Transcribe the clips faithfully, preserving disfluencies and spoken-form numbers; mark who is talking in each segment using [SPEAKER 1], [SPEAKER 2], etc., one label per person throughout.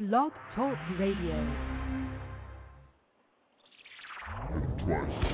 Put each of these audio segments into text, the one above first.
[SPEAKER 1] Blog Talk Radio.
[SPEAKER 2] Twice.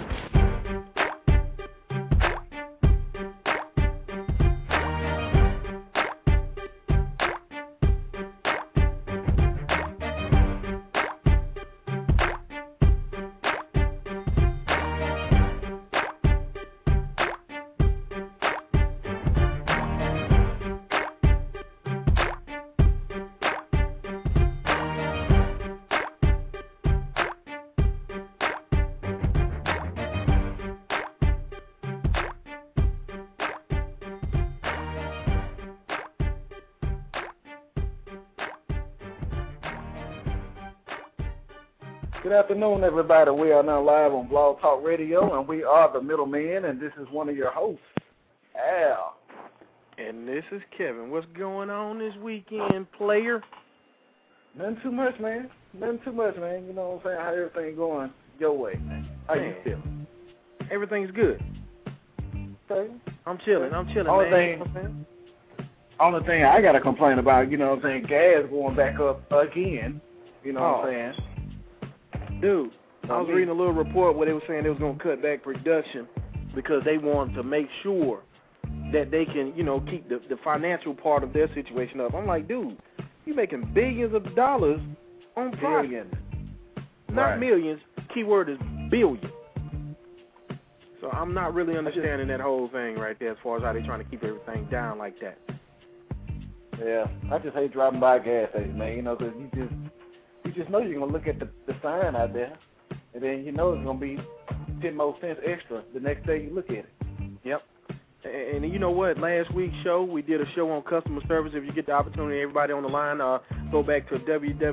[SPEAKER 3] Good afternoon, everybody. We are now live on Blog Talk Radio, and we are the Middlemen, and this is one of your hosts, Al.
[SPEAKER 4] And this is Kevin. What's going on this weekend, player?
[SPEAKER 3] Nothing too much, man. Nothing too much, man. You know what I'm saying? How everything going your way, man? How
[SPEAKER 4] man.
[SPEAKER 3] you feeling?
[SPEAKER 4] Everything's good.
[SPEAKER 3] Okay.
[SPEAKER 4] I'm chilling. I'm chilling,
[SPEAKER 3] Only
[SPEAKER 4] man.
[SPEAKER 3] Thing, only thing I got to complain about, you know what I'm saying, gas going back up again. You know
[SPEAKER 4] oh.
[SPEAKER 3] what I'm saying?
[SPEAKER 4] Dude, I was reading a little report where they were saying they was going to cut back production because they wanted to make sure that they can, you know, keep the, the financial part of their situation up. I'm like, dude, you're making billions of dollars on profit.
[SPEAKER 3] Billions.
[SPEAKER 4] Not
[SPEAKER 3] right.
[SPEAKER 4] millions. Keyword is billion. So I'm not really understanding that whole thing right there as far as how they're trying to keep everything down like that.
[SPEAKER 3] Yeah, I just hate driving by a gas station, man, you know, because you just... You just know you're going to look at the, the sign out there, and then you know it's going to be ten more cents extra the next day you look at it.
[SPEAKER 4] Yep. And, and you know what? Last week's show, we did a show on customer service. If you get the opportunity, everybody on the line, uh, go back to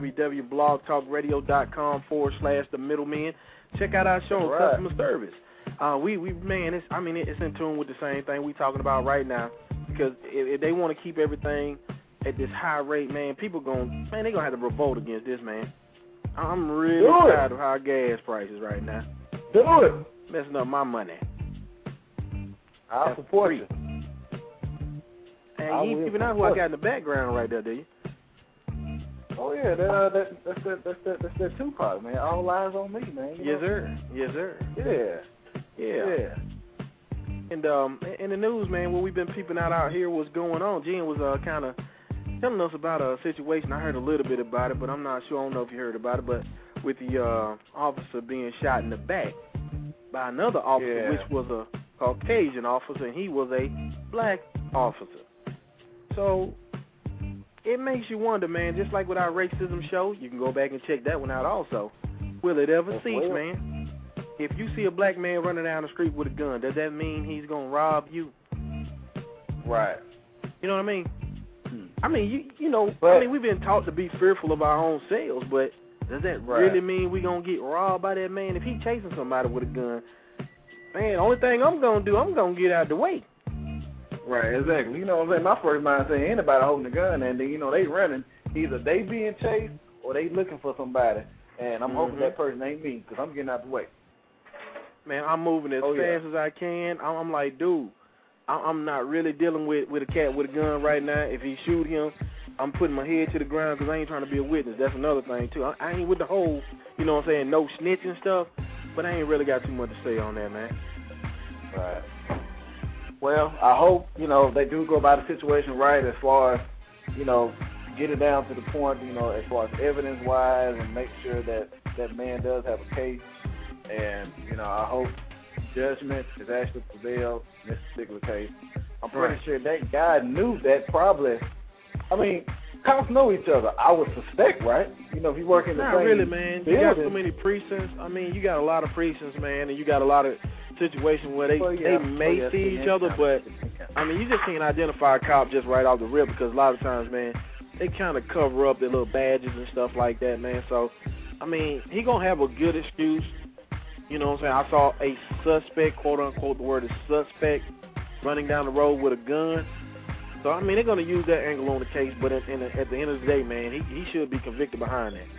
[SPEAKER 4] www.blogtalkradio.com forward slash the middlemen. Check out our show on
[SPEAKER 3] right.
[SPEAKER 4] customer service. Uh, we, we man, it's, I mean, it's in tune with the same thing we're talking about right now, because if, if they want to keep everything at this high rate, man, people going, man, they going to have to revolt against this, man. I'm really tired of high gas prices right now.
[SPEAKER 3] Do it.
[SPEAKER 4] Messing up my money.
[SPEAKER 3] I'll
[SPEAKER 4] That's
[SPEAKER 3] support
[SPEAKER 4] free.
[SPEAKER 3] you.
[SPEAKER 4] And you ain't even know who I got in the background right there, do you?
[SPEAKER 3] Oh, yeah, that, uh, that, that's that that's that, that's that Tupac, man. All eyes on me, man. You
[SPEAKER 4] yes,
[SPEAKER 3] know?
[SPEAKER 4] sir. Yes, sir.
[SPEAKER 3] Yeah.
[SPEAKER 4] Yeah.
[SPEAKER 3] Yeah.
[SPEAKER 4] And um, in the news, man, what we've been peeping out out here, what's going on, Jen was uh, kind of telling us about a situation. I heard a little bit about it, but I'm not sure. I don't know if you heard about it, but with the uh, officer being shot in the back by another officer,
[SPEAKER 3] yeah.
[SPEAKER 4] which was a Caucasian officer, and he was a black officer. So it makes you wonder, man, just like with our racism show, you can go back and check that one out also. Will it ever
[SPEAKER 3] That's
[SPEAKER 4] cease,
[SPEAKER 3] well.
[SPEAKER 4] man? If you see a black man running down the street with a gun, does that mean he's going to rob you?
[SPEAKER 3] Right.
[SPEAKER 4] You know what I mean? I mean, you you know,
[SPEAKER 3] but,
[SPEAKER 4] I mean, we've been taught to be fearful of our own selves, but does that
[SPEAKER 3] right.
[SPEAKER 4] really mean we're going to get robbed by that man? If he chasing somebody with a gun, man, the only thing I'm going to do, I'm going to get out of the way.
[SPEAKER 3] Right, exactly. You know what I'm saying? My first mind saying anybody holding a gun, and then, you know, they running. Either they being chased or they looking for somebody, and I'm mm-hmm. hoping that person ain't me because I'm getting out the way.
[SPEAKER 4] Man, I'm moving as
[SPEAKER 3] oh,
[SPEAKER 4] fast
[SPEAKER 3] yeah.
[SPEAKER 4] as I can. I'm, I'm like, dude, I'm not really dealing with, with a cat with a gun right now. If he shoot him, I'm putting my head to the ground because I ain't trying to be a witness. That's another thing, too. I, I ain't with the whole, you know what I'm saying, no snitching stuff, but I ain't really got too much to say on that, man.
[SPEAKER 3] Right. Well, I hope, you know, they do go about the situation right as far as, you know, get it down to the point, you know, as far as evidence-wise and make sure that that man does have a case. And, you know, I hope judgment is actually prevailed in this particular case. I'm pretty
[SPEAKER 4] right.
[SPEAKER 3] sure that guy knew that probably. I mean, cops know each other. I would suspect, right? You know, if you work in the
[SPEAKER 4] Not
[SPEAKER 3] same
[SPEAKER 4] really, man.
[SPEAKER 3] building.
[SPEAKER 4] You got so many precincts. I mean, you got a lot of precincts, man, and you got a lot of situations where they,
[SPEAKER 3] well, yeah.
[SPEAKER 4] they may
[SPEAKER 3] well, yeah,
[SPEAKER 4] see each other, but, I mean, you just can't identify a cop just right off the rip because a lot of times, man, they kind of cover up their little badges and stuff like that, man. So, I mean, he going to have a good excuse. You know what I'm saying? I saw a suspect, quote-unquote, the word is suspect, running down the road with a gun. So, I mean, they're going to use that angle on the case, but at, in, at the end of the day, man, he, he should be convicted behind that.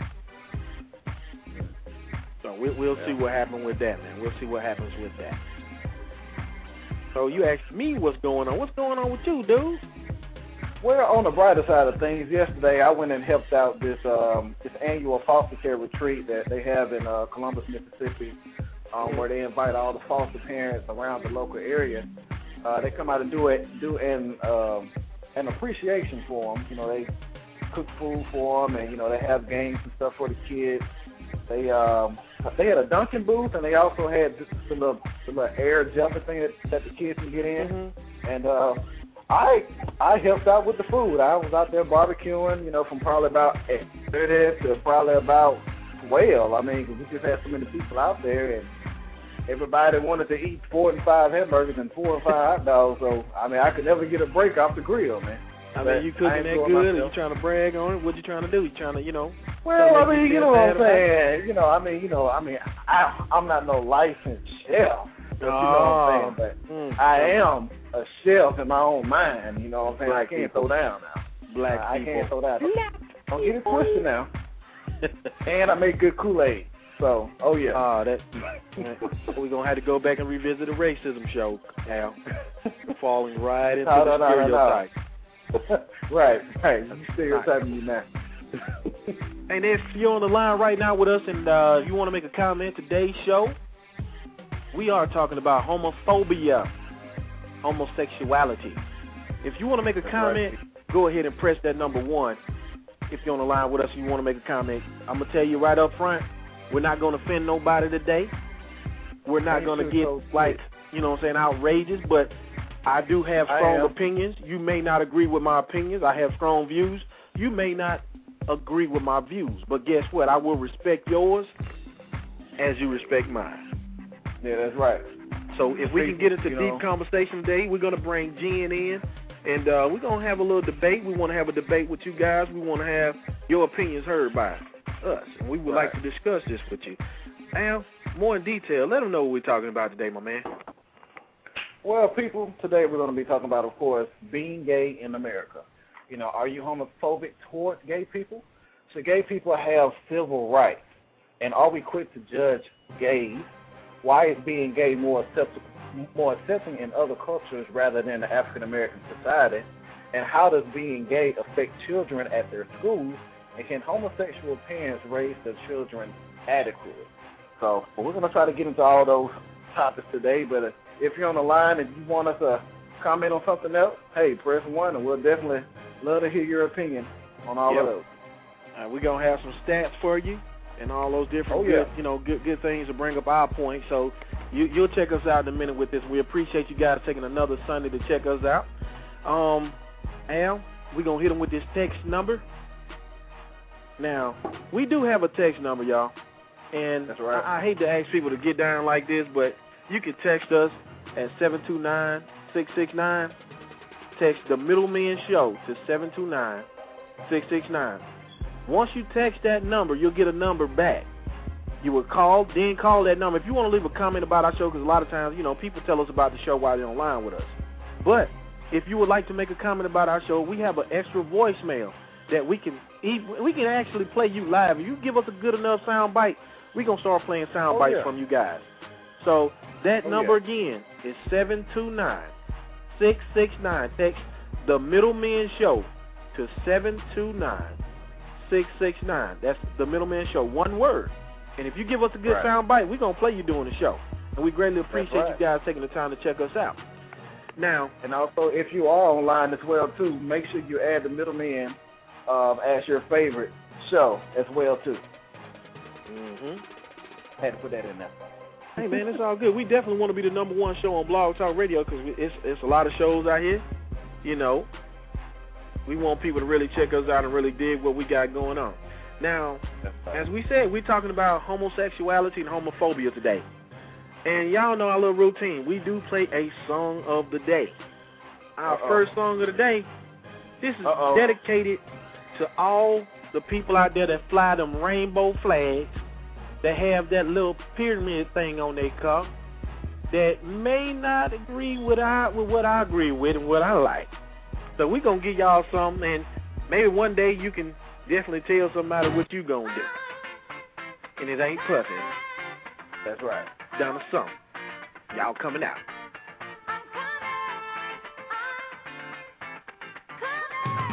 [SPEAKER 4] So, we, we'll
[SPEAKER 3] yeah.
[SPEAKER 4] see what happens with that, man. We'll see what happens with that. So, you asked me what's going on. What's going on with you, dude?
[SPEAKER 3] Well, on the brighter side of things, yesterday I went and helped out this um, this annual foster care retreat that they have in uh, Columbus, Mississippi, um, where they invite all the foster parents around the local area. Uh, they come out and do it, do an um, an appreciation for them. You know, they cook food for them, and you know they have games and stuff for the kids. They um, they had a Dunkin' booth, and they also had just the little, the little air jumping thing that, that the kids can get in, mm-hmm. and. Uh, I I helped out with the food. I was out there barbecuing, you know, from probably about eight thirty to probably about twelve. I mean, 'cause we just had so many people out there, and everybody wanted to eat four and five hamburgers and four and five hot dogs. So, I mean, I could never get a break off the grill, man.
[SPEAKER 4] I mean, you cooking that good, and you trying to brag on it. What you trying to do? You trying to, you know?
[SPEAKER 3] Well, I mean, you know what I'm saying. You know, I mean, you know, I mean, I, I'm not no licensed chef. But, you know what I'm saying? But
[SPEAKER 4] mm,
[SPEAKER 3] I am a chef in my own mind. You know what I'm saying?
[SPEAKER 4] Black
[SPEAKER 3] I can't
[SPEAKER 4] people.
[SPEAKER 3] throw down now.
[SPEAKER 4] Black
[SPEAKER 3] I
[SPEAKER 4] people.
[SPEAKER 3] can't throw down. Don't get it twisted now. And I make good Kool-Aid. So, oh yeah.
[SPEAKER 4] Ah, uh, that. We're gonna have to go back and revisit the racism show, Al. Falling right into
[SPEAKER 3] no,
[SPEAKER 4] the
[SPEAKER 3] no,
[SPEAKER 4] stereotype.
[SPEAKER 3] No, no. right, right. You stereotyping me now.
[SPEAKER 4] And if you're on the line right now with us and uh, you want to make a comment today's show, we are talking about homophobia, homosexuality. If you want to make a comment, right. Go ahead and press that number one. If you're on the line with us and you want to make a comment, I'm going to tell you right up front, we're not going to offend nobody today. We're not going to get, so like, you know what I'm saying, outrageous, but I do have strong opinions. You may not agree with my opinions. I have strong views. You may not agree with my views, but guess what? I will respect yours as you respect mine.
[SPEAKER 3] Yeah, that's right.
[SPEAKER 4] So if we can get into deep know. conversation today, we're going to bring Jen in, and uh, we're going to have a little debate. We want to have a debate with you guys. We want to have your opinions heard by us, and we would right. like to discuss this with you. Al, more in detail, let them know what we're talking about today, my man.
[SPEAKER 3] Well, people, today we're going to be talking about, of course, being gay in America. You know, are you homophobic towards gay people? So gay people have civil rights, and are we quick to judge gays? Why is being gay more acceptable, more accepting in other cultures rather than the African American society? And how does being gay affect children at their schools? And can homosexual parents raise their children adequately? So we're going to try to get into all those topics today. But if you're on the line and you want us to comment on something else, hey, press one, and we'll definitely love to hear your opinion on all
[SPEAKER 4] yep.
[SPEAKER 3] of those.
[SPEAKER 4] All right, we're going to have some stats for you. And all those different,
[SPEAKER 3] oh,
[SPEAKER 4] good,
[SPEAKER 3] yeah.
[SPEAKER 4] you know, good good things to bring up our point. So you, you'll check us out in a minute with this. We appreciate you guys taking another Sunday to check us out. Um, Al, we're going to hit them with this text number. Now, we do have a text number, y'all. And
[SPEAKER 3] That's right.
[SPEAKER 4] I, I hate to ask people to get down like this, but you can text us at seven two nine, six six nine. Text the Middleman Show to seven two nine, six six nine. Once you text that number, you'll get a number back. You will call, then call that number. If you want to leave a comment about our show, because a lot of times, you know, people tell us about the show while they're online with us. But if you would like to make a comment about our show, we have an extra voicemail that we can we can actually play you live. If you give us a good enough sound bite, we're going to start playing sound
[SPEAKER 3] oh,
[SPEAKER 4] bites
[SPEAKER 3] yeah.
[SPEAKER 4] from you guys. So that
[SPEAKER 3] oh,
[SPEAKER 4] number
[SPEAKER 3] yeah.
[SPEAKER 4] again is seven two nine, six six nine. Text the Middleman Show to seven two nine, six six nine. That's the Middleman Show, one word. And if you give us a good
[SPEAKER 3] right.
[SPEAKER 4] sound bite, we're going to play you during the show. And we greatly appreciate
[SPEAKER 3] right.
[SPEAKER 4] you guys taking the time to check us out. Now,
[SPEAKER 3] and also, if you are online as well, too, make sure you add the Middleman um, as your favorite show as well, too.
[SPEAKER 4] Mm-hmm.
[SPEAKER 3] Had to put that in there.
[SPEAKER 4] Hey, man, it's all good. We definitely want to be the number one show on Blog Talk Radio because it's, it's a lot of shows out here, you know. We want people to really check us out and really dig what we got going on. Now, as we said, we're talking about homosexuality and homophobia today. And y'all know our little routine. We do play a song of the day. Our Uh-oh. first song of the day, this is Uh-oh. dedicated to all the people out there that fly them rainbow flags, that have that little pyramid thing on their car, that may not agree with, I, with what I agree with and what I like. So we're going to give y'all something, and maybe one day you can definitely tell somebody what you going to do. And it ain't puffing.
[SPEAKER 3] That's right.
[SPEAKER 4] Down to something. Y'all coming out.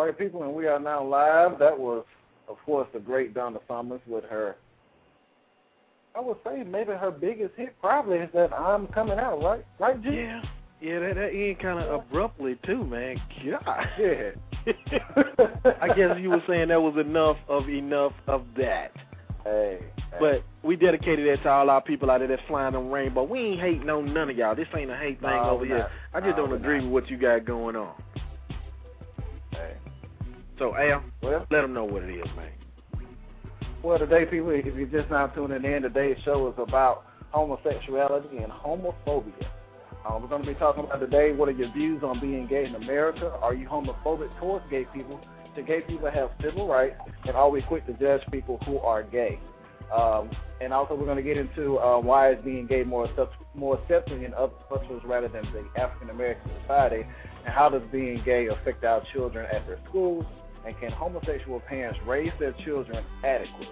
[SPEAKER 3] right, people, and we are now live. That was, of course, the great Donna Summers with her, I would say maybe her biggest hit probably is that I'm Coming Out, right? Right, G?
[SPEAKER 4] Yeah. Yeah, that, that ended kind of abruptly, too, man. God.
[SPEAKER 3] Yeah.
[SPEAKER 4] I guess you were saying that was enough of enough of that.
[SPEAKER 3] Hey, hey.
[SPEAKER 4] But we dedicated that to all our people out there that's flying on rainbow. We ain't hating on none of y'all. This ain't a hate thing
[SPEAKER 3] no,
[SPEAKER 4] over here.
[SPEAKER 3] not.
[SPEAKER 4] I just
[SPEAKER 3] no,
[SPEAKER 4] don't agree
[SPEAKER 3] not.
[SPEAKER 4] with what you got going on.
[SPEAKER 3] Hey.
[SPEAKER 4] So, Al,
[SPEAKER 3] well,
[SPEAKER 4] let them know what it is, man.
[SPEAKER 3] Well, today, people, if you're just now tuning in, today's show is about homosexuality and homophobia. Uh, we're going to be talking about today, what are your views on being gay in America? Are you homophobic towards gay people? Do gay people have civil rights? And are we quick to judge people who are gay? Um, and also we're going to get into uh, why is being gay more more accepted in other cultures rather than the African-American society, and how does being gay affect our children at their schools, and can homosexual parents raise their children adequately?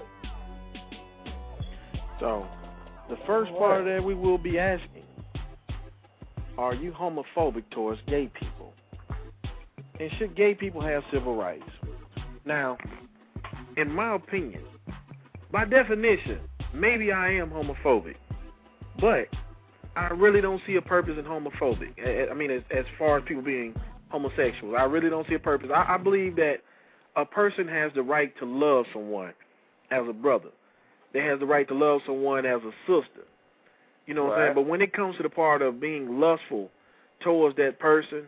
[SPEAKER 4] So, the first part of that we will be asking, are you homophobic towards gay people? And should gay people have civil rights? Now, in my opinion, by definition, maybe I am homophobic, but I really don't see a purpose in homophobic. I mean, as, as far as people being homosexual, I really don't see a purpose. I, I believe that a person has the right to love someone as a brother. They have the right to love someone as a sister. You know what
[SPEAKER 3] right.
[SPEAKER 4] I'm saying? But when it comes to the part of being lustful towards that person,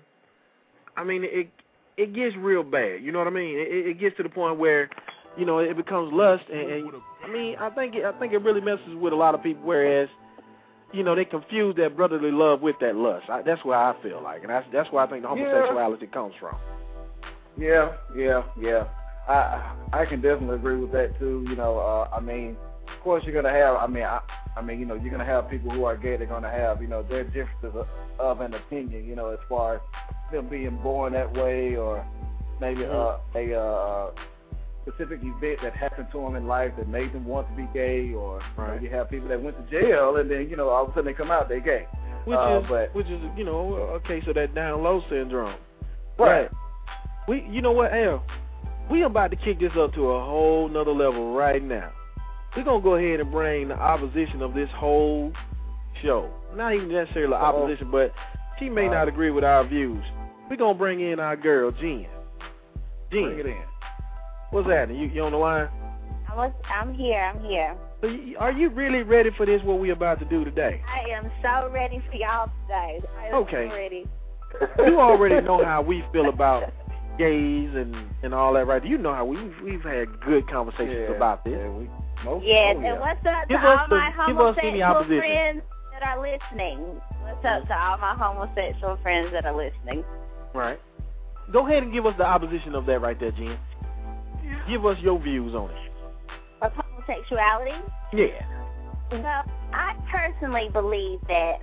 [SPEAKER 4] I mean, it it gets real bad. You know what I mean? It, it gets to the point where, you know, it becomes lust, and, and I mean, I think it, I think it really messes with a lot of people. Whereas, you know, they confuse that brotherly love with that lust. I, that's what I feel like, and that's that's where I think the homosexuality yeah. comes from.
[SPEAKER 3] Yeah, yeah, yeah. I I can definitely agree with that too. You know, uh, I mean, of course you're gonna have. I mean, I, I mean, you know, you're gonna have people who are gay. They're gonna have, you know, their differences of, of an opinion. You know, as far as them being born that way, or maybe uh, a uh, specific event that happened to them in life that made them want to be gay, or
[SPEAKER 4] right.
[SPEAKER 3] you know, you have people that went to jail and then, you know, all of a sudden they come out, they're gay.
[SPEAKER 4] Which
[SPEAKER 3] uh,
[SPEAKER 4] is
[SPEAKER 3] but,
[SPEAKER 4] which is you know a case of that down low syndrome.
[SPEAKER 3] Right.
[SPEAKER 4] We you know what, Al? We about to kick this up to a whole nother level right now. We're gonna go ahead and bring the opposition of this whole show. Not even necessarily opposition, Uh-oh. but she may uh, not agree with our views. We're gonna bring in our girl, Jen. Jen.
[SPEAKER 3] Bring it in.
[SPEAKER 4] What's happening? You, you on the line?
[SPEAKER 5] I was, I'm here, I'm here.
[SPEAKER 4] So you, are you really ready for this, what we're about to do today?
[SPEAKER 5] I am so ready for y'all today. I am
[SPEAKER 4] okay.
[SPEAKER 5] so ready.
[SPEAKER 4] You already know how we feel about gays and, and all that, right? You know how we, we've, we've had good conversations
[SPEAKER 3] yeah,
[SPEAKER 4] about this.
[SPEAKER 3] Yeah, we, most,
[SPEAKER 5] yes,
[SPEAKER 3] oh, yeah.
[SPEAKER 5] and what's up
[SPEAKER 4] give
[SPEAKER 5] to all
[SPEAKER 4] the,
[SPEAKER 5] my homosexual friends that are listening? What's up to all my homosexual friends that are listening?
[SPEAKER 4] Right. Go ahead and give us the opposition of that right there, Jen. Give us your views on it.
[SPEAKER 5] Of homosexuality?
[SPEAKER 4] Yeah.
[SPEAKER 5] Well, I personally believe that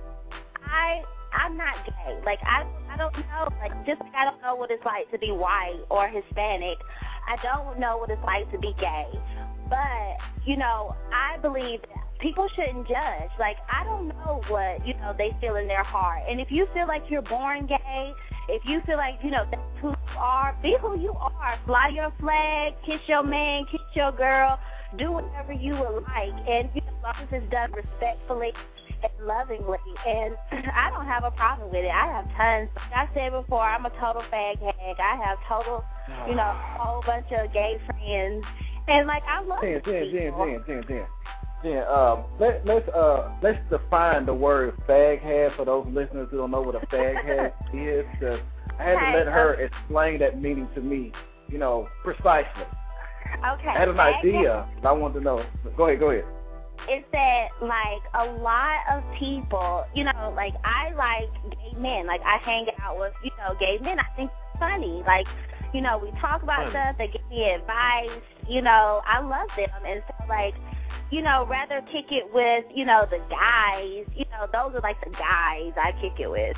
[SPEAKER 5] I I'm not gay. Like I I don't know. Like just like I don't know what it's like to be white or Hispanic. I don't know what it's like to be gay. But you know, I believe that people shouldn't judge. Like I don't know what you know they feel in their heart. And if you feel like you're born gay, if you feel like you know that's who you are, be who you are. Fly your flag, kiss your man, kiss your girl. Do whatever you would like, and you know, as long as it's done respectfully and lovingly, and I don't have a problem with it. I have tons. Like I said before, I'm a total fag hag. I have total, you know, a whole bunch of gay friends, and like I love
[SPEAKER 3] Jen,
[SPEAKER 5] these
[SPEAKER 3] Jen,
[SPEAKER 5] people.
[SPEAKER 3] Jen, Jen, Jen, Jen. Um, let, let's uh, let's define the word fag hag for those listeners who don't know what a fag hag is. Cause I had
[SPEAKER 5] okay,
[SPEAKER 3] to let her
[SPEAKER 5] okay.
[SPEAKER 3] explain that meaning to me, you know, precisely.
[SPEAKER 5] Okay.
[SPEAKER 3] I had an idea, but I wanted to know. Go ahead, go ahead.
[SPEAKER 5] It's that, like, a lot of people, you know, like, I like gay men. Like, I hang out with, you know, gay men. I think it's funny. Like, you know, we talk about stuff. They give me advice. You know, I love them. And so, like, you know, rather kick it with, you know, the guys. You know, those are, like, the guys I kick it with.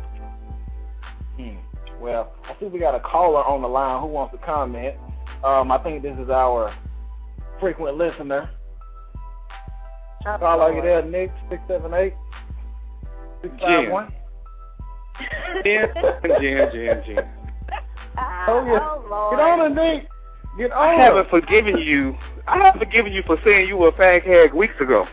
[SPEAKER 3] Hmm. Well, I see we got a caller on the line who wants to comment. Um, I think this is our frequent listener. Call, are you there, Nick? six seven eight, six five one
[SPEAKER 6] Jen, Jen, Jen, Jen.
[SPEAKER 5] Uh,
[SPEAKER 3] Oh, yeah.
[SPEAKER 5] oh, Lord.
[SPEAKER 3] Get on it, Nick. Get on
[SPEAKER 6] I
[SPEAKER 3] it.
[SPEAKER 6] haven't forgiven you. I haven't forgiven you for saying you were a fag hag weeks ago.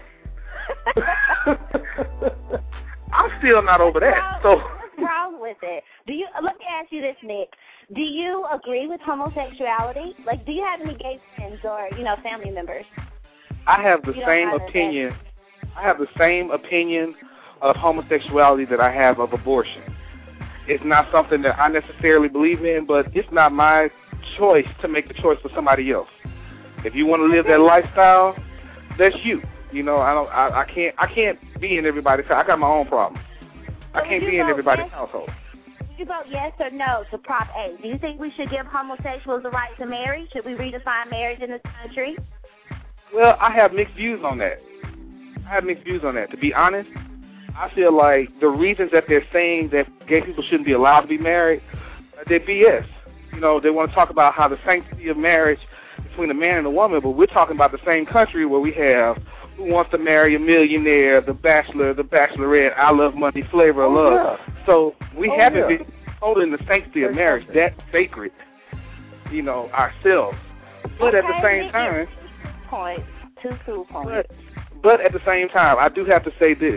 [SPEAKER 6] I'm still not over
[SPEAKER 5] What's
[SPEAKER 6] that.
[SPEAKER 5] wrong-
[SPEAKER 6] So
[SPEAKER 5] What's wrong with it? Do you? Let me ask you this, Nick. Do you agree with homosexuality? Like, do you have any gay friends or, you know, family members?
[SPEAKER 6] I have the
[SPEAKER 5] You don't
[SPEAKER 6] same
[SPEAKER 5] have a-
[SPEAKER 6] opinion. I have the same opinion of homosexuality that I have of abortion. It's not something that I necessarily believe in, but it's not my choice to make the choice for somebody else. If you want to live that lifestyle, that's you. You know, I don't. I, I can't. I can't be in everybody's. I got my own problems. I
[SPEAKER 5] So
[SPEAKER 6] can't
[SPEAKER 5] would
[SPEAKER 6] be
[SPEAKER 5] you
[SPEAKER 6] in
[SPEAKER 5] vote
[SPEAKER 6] everybody's
[SPEAKER 5] yes?
[SPEAKER 6] household.
[SPEAKER 5] Would you vote yes or no to Prop A? Do you think we should give homosexuals the right to marry? Should we redefine marriage in this country?
[SPEAKER 6] Well, I have mixed views on that. I have mixed views on that. To be honest, I feel like the reasons that they're saying that gay people shouldn't be allowed to be married, they're B S. You know, they want to talk about how the sanctity of marriage between a man and a woman, but we're talking about the same country where we have Who Wants to Marry a Millionaire, The Bachelor, The Bachelorette, I Love Money, Flavor of
[SPEAKER 3] Oh,
[SPEAKER 6] Love.
[SPEAKER 3] yeah.
[SPEAKER 6] So we
[SPEAKER 3] Oh,
[SPEAKER 6] haven't
[SPEAKER 3] yeah.
[SPEAKER 6] been holding the sanctity of
[SPEAKER 3] That's
[SPEAKER 6] marriage
[SPEAKER 3] something.
[SPEAKER 6] that sacred, you know, ourselves. But at the
[SPEAKER 5] Okay,
[SPEAKER 6] same
[SPEAKER 5] Nick,
[SPEAKER 6] time,
[SPEAKER 5] two points. Two two points.
[SPEAKER 6] but, but at the same time, I do have to say this.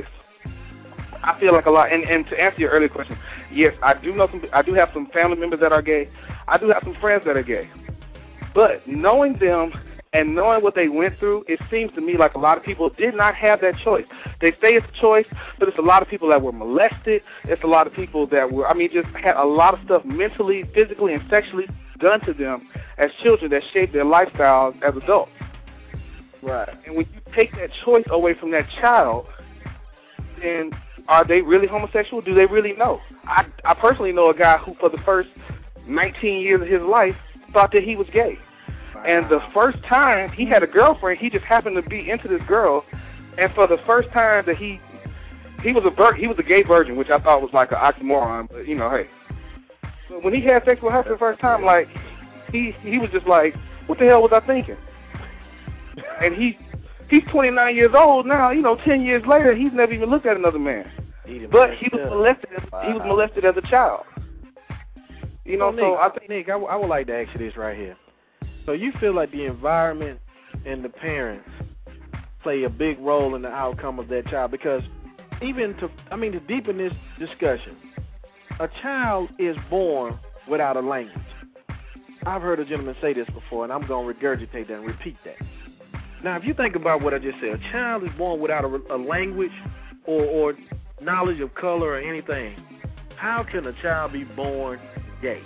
[SPEAKER 6] I feel like a lot, and, and to answer your earlier question, yes, I do know some. I do have some family members that are gay. I do have some friends that are gay. But knowing them and knowing what they went through, it seems to me like a lot of people did not have that choice. They say it's a choice, but it's a lot of people that were molested. It's a lot of people that were, I mean, just had a lot of stuff mentally, physically, and sexually done to them as children that shaped their lifestyles as adults.
[SPEAKER 3] Right.
[SPEAKER 6] And when you take that choice away from that child, then are they really homosexual? Do they really know? I, I personally know a guy who, for the first nineteen years of his life, thought that he was gay. Wow. And the first time he had a girlfriend, he just happened to be into this girl. And for the first time that he he was a vir- he was a gay virgin, which I thought was like an oxymoron. But you know, hey, but when he had sex with her for the first time, like he he was just like, what the hell was I thinking? And he he's twenty-nine years old now. You know, ten years later, he's never even looked at another man. But he was molested. Wow. He was molested as a child. You know,
[SPEAKER 4] so,
[SPEAKER 6] so
[SPEAKER 4] Nick,
[SPEAKER 6] I think
[SPEAKER 4] Nick, I, w- I would like to ask you this right here. So you feel like the environment and the parents play a big role in the outcome of that child? Because even to, I mean, to deepen this discussion, a child is born without a language. I've heard a gentleman say this before, and I'm going to regurgitate that and repeat that. Now, if you think about what I just said, a child is born without a, a language or, or knowledge of color or anything. How can a child be born gay?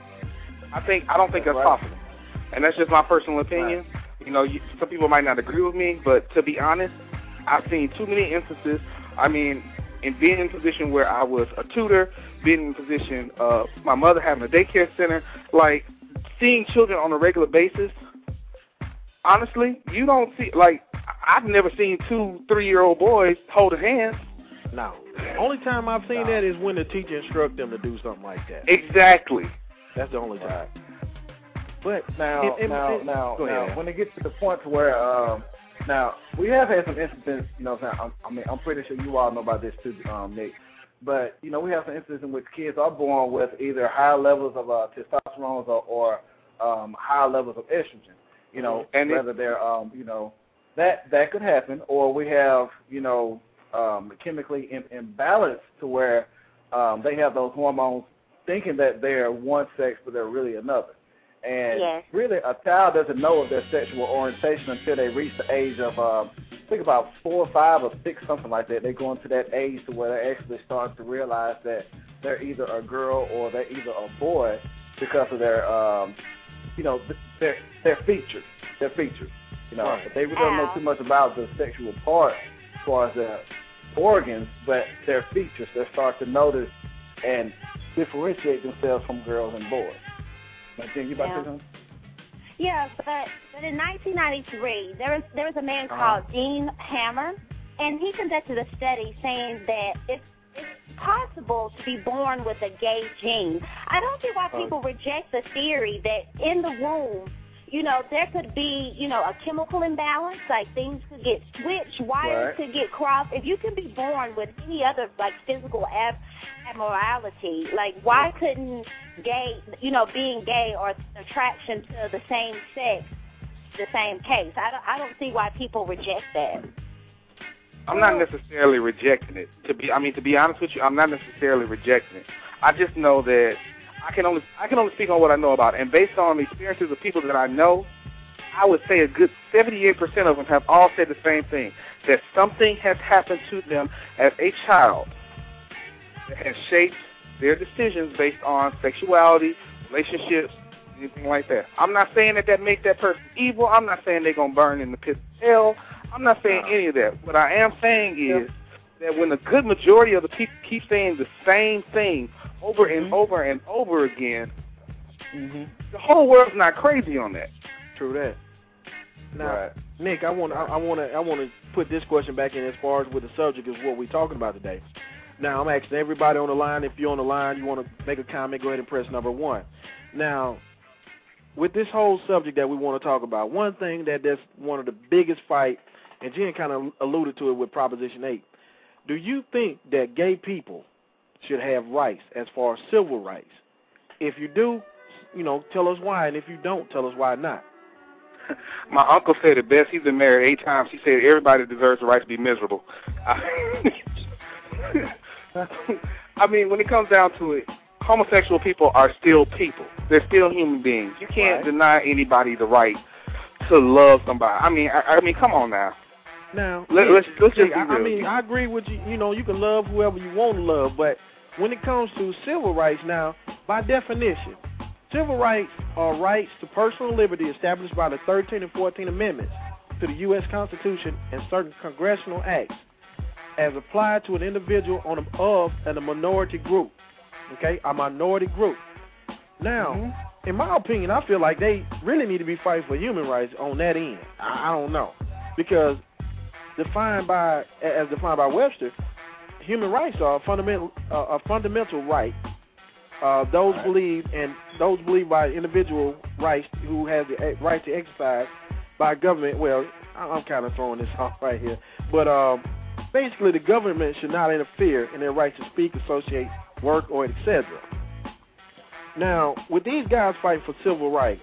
[SPEAKER 6] I think I don't think that's, that's right. possible, and that's just my personal opinion. Right. You know, you, some people might not agree with me, but to be honest, I've seen too many instances. I mean, in being in a position where I was a tutor, being in a position of my mother having a daycare center, like seeing children on a regular basis. Honestly, you don't see, like, I've never seen two, three-year-old boys holding hands.
[SPEAKER 4] No. Only time I've seen no. that is when the teacher instructs them to do something like that.
[SPEAKER 6] Exactly.
[SPEAKER 4] That's the only time. But
[SPEAKER 3] now,
[SPEAKER 4] it, it,
[SPEAKER 3] now,
[SPEAKER 4] it,
[SPEAKER 3] now,
[SPEAKER 4] now,
[SPEAKER 3] ahead. When it gets to the point to where, um, now we have had some instances. You know, I'm, I mean, I'm pretty sure you all know about this too, um, Nick. But you know, we have some instances in which kids are born with either high levels of uh, testosterone or, or um, high levels of estrogen. You know,
[SPEAKER 6] and
[SPEAKER 3] whether
[SPEAKER 6] it,
[SPEAKER 3] they're, um, you know, that that could happen, or we have, you know, um, chemically in, imbalanced to where um, they have those hormones thinking that they're one sex, but they're really another. And
[SPEAKER 5] yes.
[SPEAKER 3] really, a child doesn't know of their sexual orientation until they reach the age of, uh, I think about four, five, or six, something like that. They go into that age to where they actually start to realize that they're either a girl or they're either a boy because of their, um, you know, their their features, their features. You know,
[SPEAKER 4] right.
[SPEAKER 3] But they really don't know too much about the sexual part as far as their organs, but their features. They start to notice and differentiate themselves from girls and boys. Think you about
[SPEAKER 5] yeah.
[SPEAKER 3] to say something?
[SPEAKER 5] Yeah, but, but in nineteen ninety-three, there was there was a man
[SPEAKER 3] uh-huh.
[SPEAKER 5] called Gene Hammer, and he conducted a study saying that it's, it's possible to be born with a gay gene. I don't see why people reject the theory that in the womb you know, there could be, you know, a chemical imbalance, like things could get switched, wires
[SPEAKER 3] Right.
[SPEAKER 5] could get crossed. If you can be born with any other, like, physical ab- abnormality, like, why couldn't gay, you know, being gay or attraction to the same sex, the same case? I don't, I don't see why people reject that.
[SPEAKER 6] I'm not necessarily rejecting it. To be, I mean, to be honest with you, I'm not necessarily rejecting it. I just know that I can only I can only speak on what I know about it. And based on the experiences of people that I know, I would say a good seventy-eight percent of them have all said the same thing, that something has happened to them as a child that has shaped their decisions based on sexuality, relationships, anything like that. I'm not saying that that makes that person evil. I'm not saying they're going to burn in the pit of hell. I'm not saying any of that. What I am saying is that when a good majority of the people keep saying the same thing over and mm-hmm. over and over again, mm-hmm. the whole world's not crazy on that.
[SPEAKER 4] True that. Now,
[SPEAKER 3] right.
[SPEAKER 4] Nick, I want I want to I want to put this question back in as far as with the subject is what we're talking about today. Now, I'm asking everybody on the line, if you're on the line, you want to make a comment, go ahead and press number one. Now, with this whole subject that we want to talk about, one thing that that's one of the biggest fight, and Jen kind of alluded to it with Proposition eight, do you think that gay people should have rights as far as civil rights? If you do, you know, tell us why, and if you don't, tell us why not.
[SPEAKER 6] My uncle said it best. He's been married eight times. He said everybody deserves the right to be miserable. I mean, when it comes down to it, homosexual people are still people. They're still human beings. You can't right. deny anybody the right to love somebody. I mean, I, I mean, come on now.
[SPEAKER 4] Now,
[SPEAKER 6] Let,
[SPEAKER 4] yeah,
[SPEAKER 6] let's let's just be
[SPEAKER 4] I,
[SPEAKER 6] real.
[SPEAKER 4] I mean, I agree with you. You know, you can love whoever you want to love, but when it comes to civil rights, now, by definition, civil rights are rights to personal liberty established by the thirteenth and fourteenth Amendments to the U S Constitution and certain congressional acts as applied to an individual on a, of and a minority group. Okay, a minority group. Now, mm-hmm. in my opinion, I feel like they really need to be fighting for human rights on that end. I, I don't know, because defined by as defined by Webster, human rights are a fundamental uh, a fundamental right. Uh, those right. believe and those believed by individual rights who has the right to exercise by government. Well, I'm kind of throwing this off right here, but um, basically the government should not interfere in their right to speak, associate, work, or et cetera. Now, with these guys fighting for civil rights,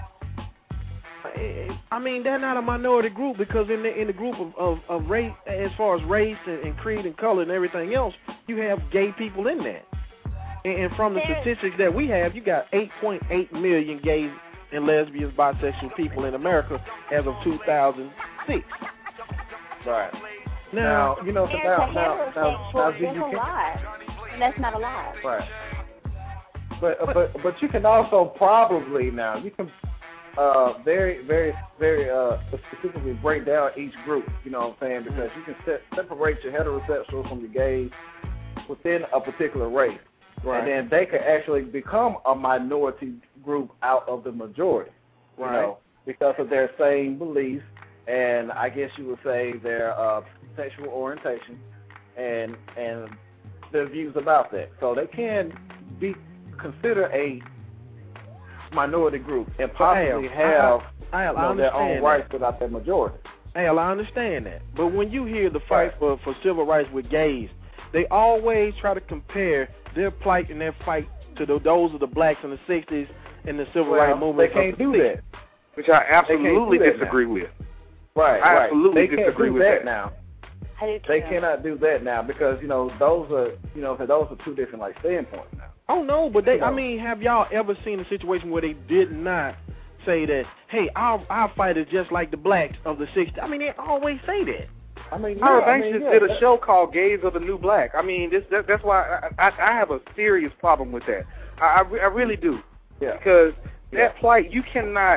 [SPEAKER 4] I mean, they're not a minority group, because in the in the group of, of, of race, as far as race and, and creed and color and everything else, you have gay people in that. And, and from the statistics that we have, you got eight point eight million gays and lesbians, bisexual people in America as of two thousand six.
[SPEAKER 3] Right.
[SPEAKER 4] Now,
[SPEAKER 3] now you know, so now, now, now, now, do you
[SPEAKER 5] a lot, and that's not a lot.
[SPEAKER 3] Right. But but but you can also probably now you can uh, very very very uh, specifically break down each group. You know what I'm saying? Because you can set, separate your heterosexuals from your gays within a particular race, right. And then they can actually become a minority group out of the majority.
[SPEAKER 4] Right.
[SPEAKER 3] You know, because of their same beliefs, and I guess you would say their uh, sexual orientation and and their views about that. So they can be considered a minority group and possibly have
[SPEAKER 4] I, I, I,
[SPEAKER 3] you know, their own rights without their majority.
[SPEAKER 4] Hell, I understand that. But when you hear the fight
[SPEAKER 3] right.
[SPEAKER 4] for, for civil rights with gays, they always try to compare their plight and their fight to the, those of the blacks in the sixties and the civil
[SPEAKER 3] well,
[SPEAKER 4] rights movement.
[SPEAKER 3] They can't do that.
[SPEAKER 6] Which I absolutely disagree
[SPEAKER 3] now.
[SPEAKER 6] with.
[SPEAKER 3] Right,
[SPEAKER 6] I
[SPEAKER 3] right.
[SPEAKER 6] absolutely
[SPEAKER 3] they
[SPEAKER 6] disagree
[SPEAKER 3] can't do
[SPEAKER 6] with
[SPEAKER 3] that,
[SPEAKER 6] that
[SPEAKER 3] now.
[SPEAKER 5] I do
[SPEAKER 3] They
[SPEAKER 5] too.
[SPEAKER 3] cannot do that now because, you know, those are, you know, those are two different, like, standpoints now.
[SPEAKER 4] Oh, no, but they,
[SPEAKER 3] you know.
[SPEAKER 4] I mean, have y'all ever seen a situation where they did not say that, hey, our, our fight is just like the blacks of the sixties? I mean, they always say that.
[SPEAKER 3] I mean, yeah,
[SPEAKER 6] Tyra
[SPEAKER 3] I
[SPEAKER 6] Banks
[SPEAKER 3] mean,
[SPEAKER 6] just
[SPEAKER 3] yeah,
[SPEAKER 6] did a
[SPEAKER 3] that,
[SPEAKER 6] show called Gays of the New Black. I mean, this that, that's why I, I, I have a serious problem with that. I, I, I really do.
[SPEAKER 3] Yeah.
[SPEAKER 6] Because that
[SPEAKER 3] yeah.
[SPEAKER 6] plight, you cannot,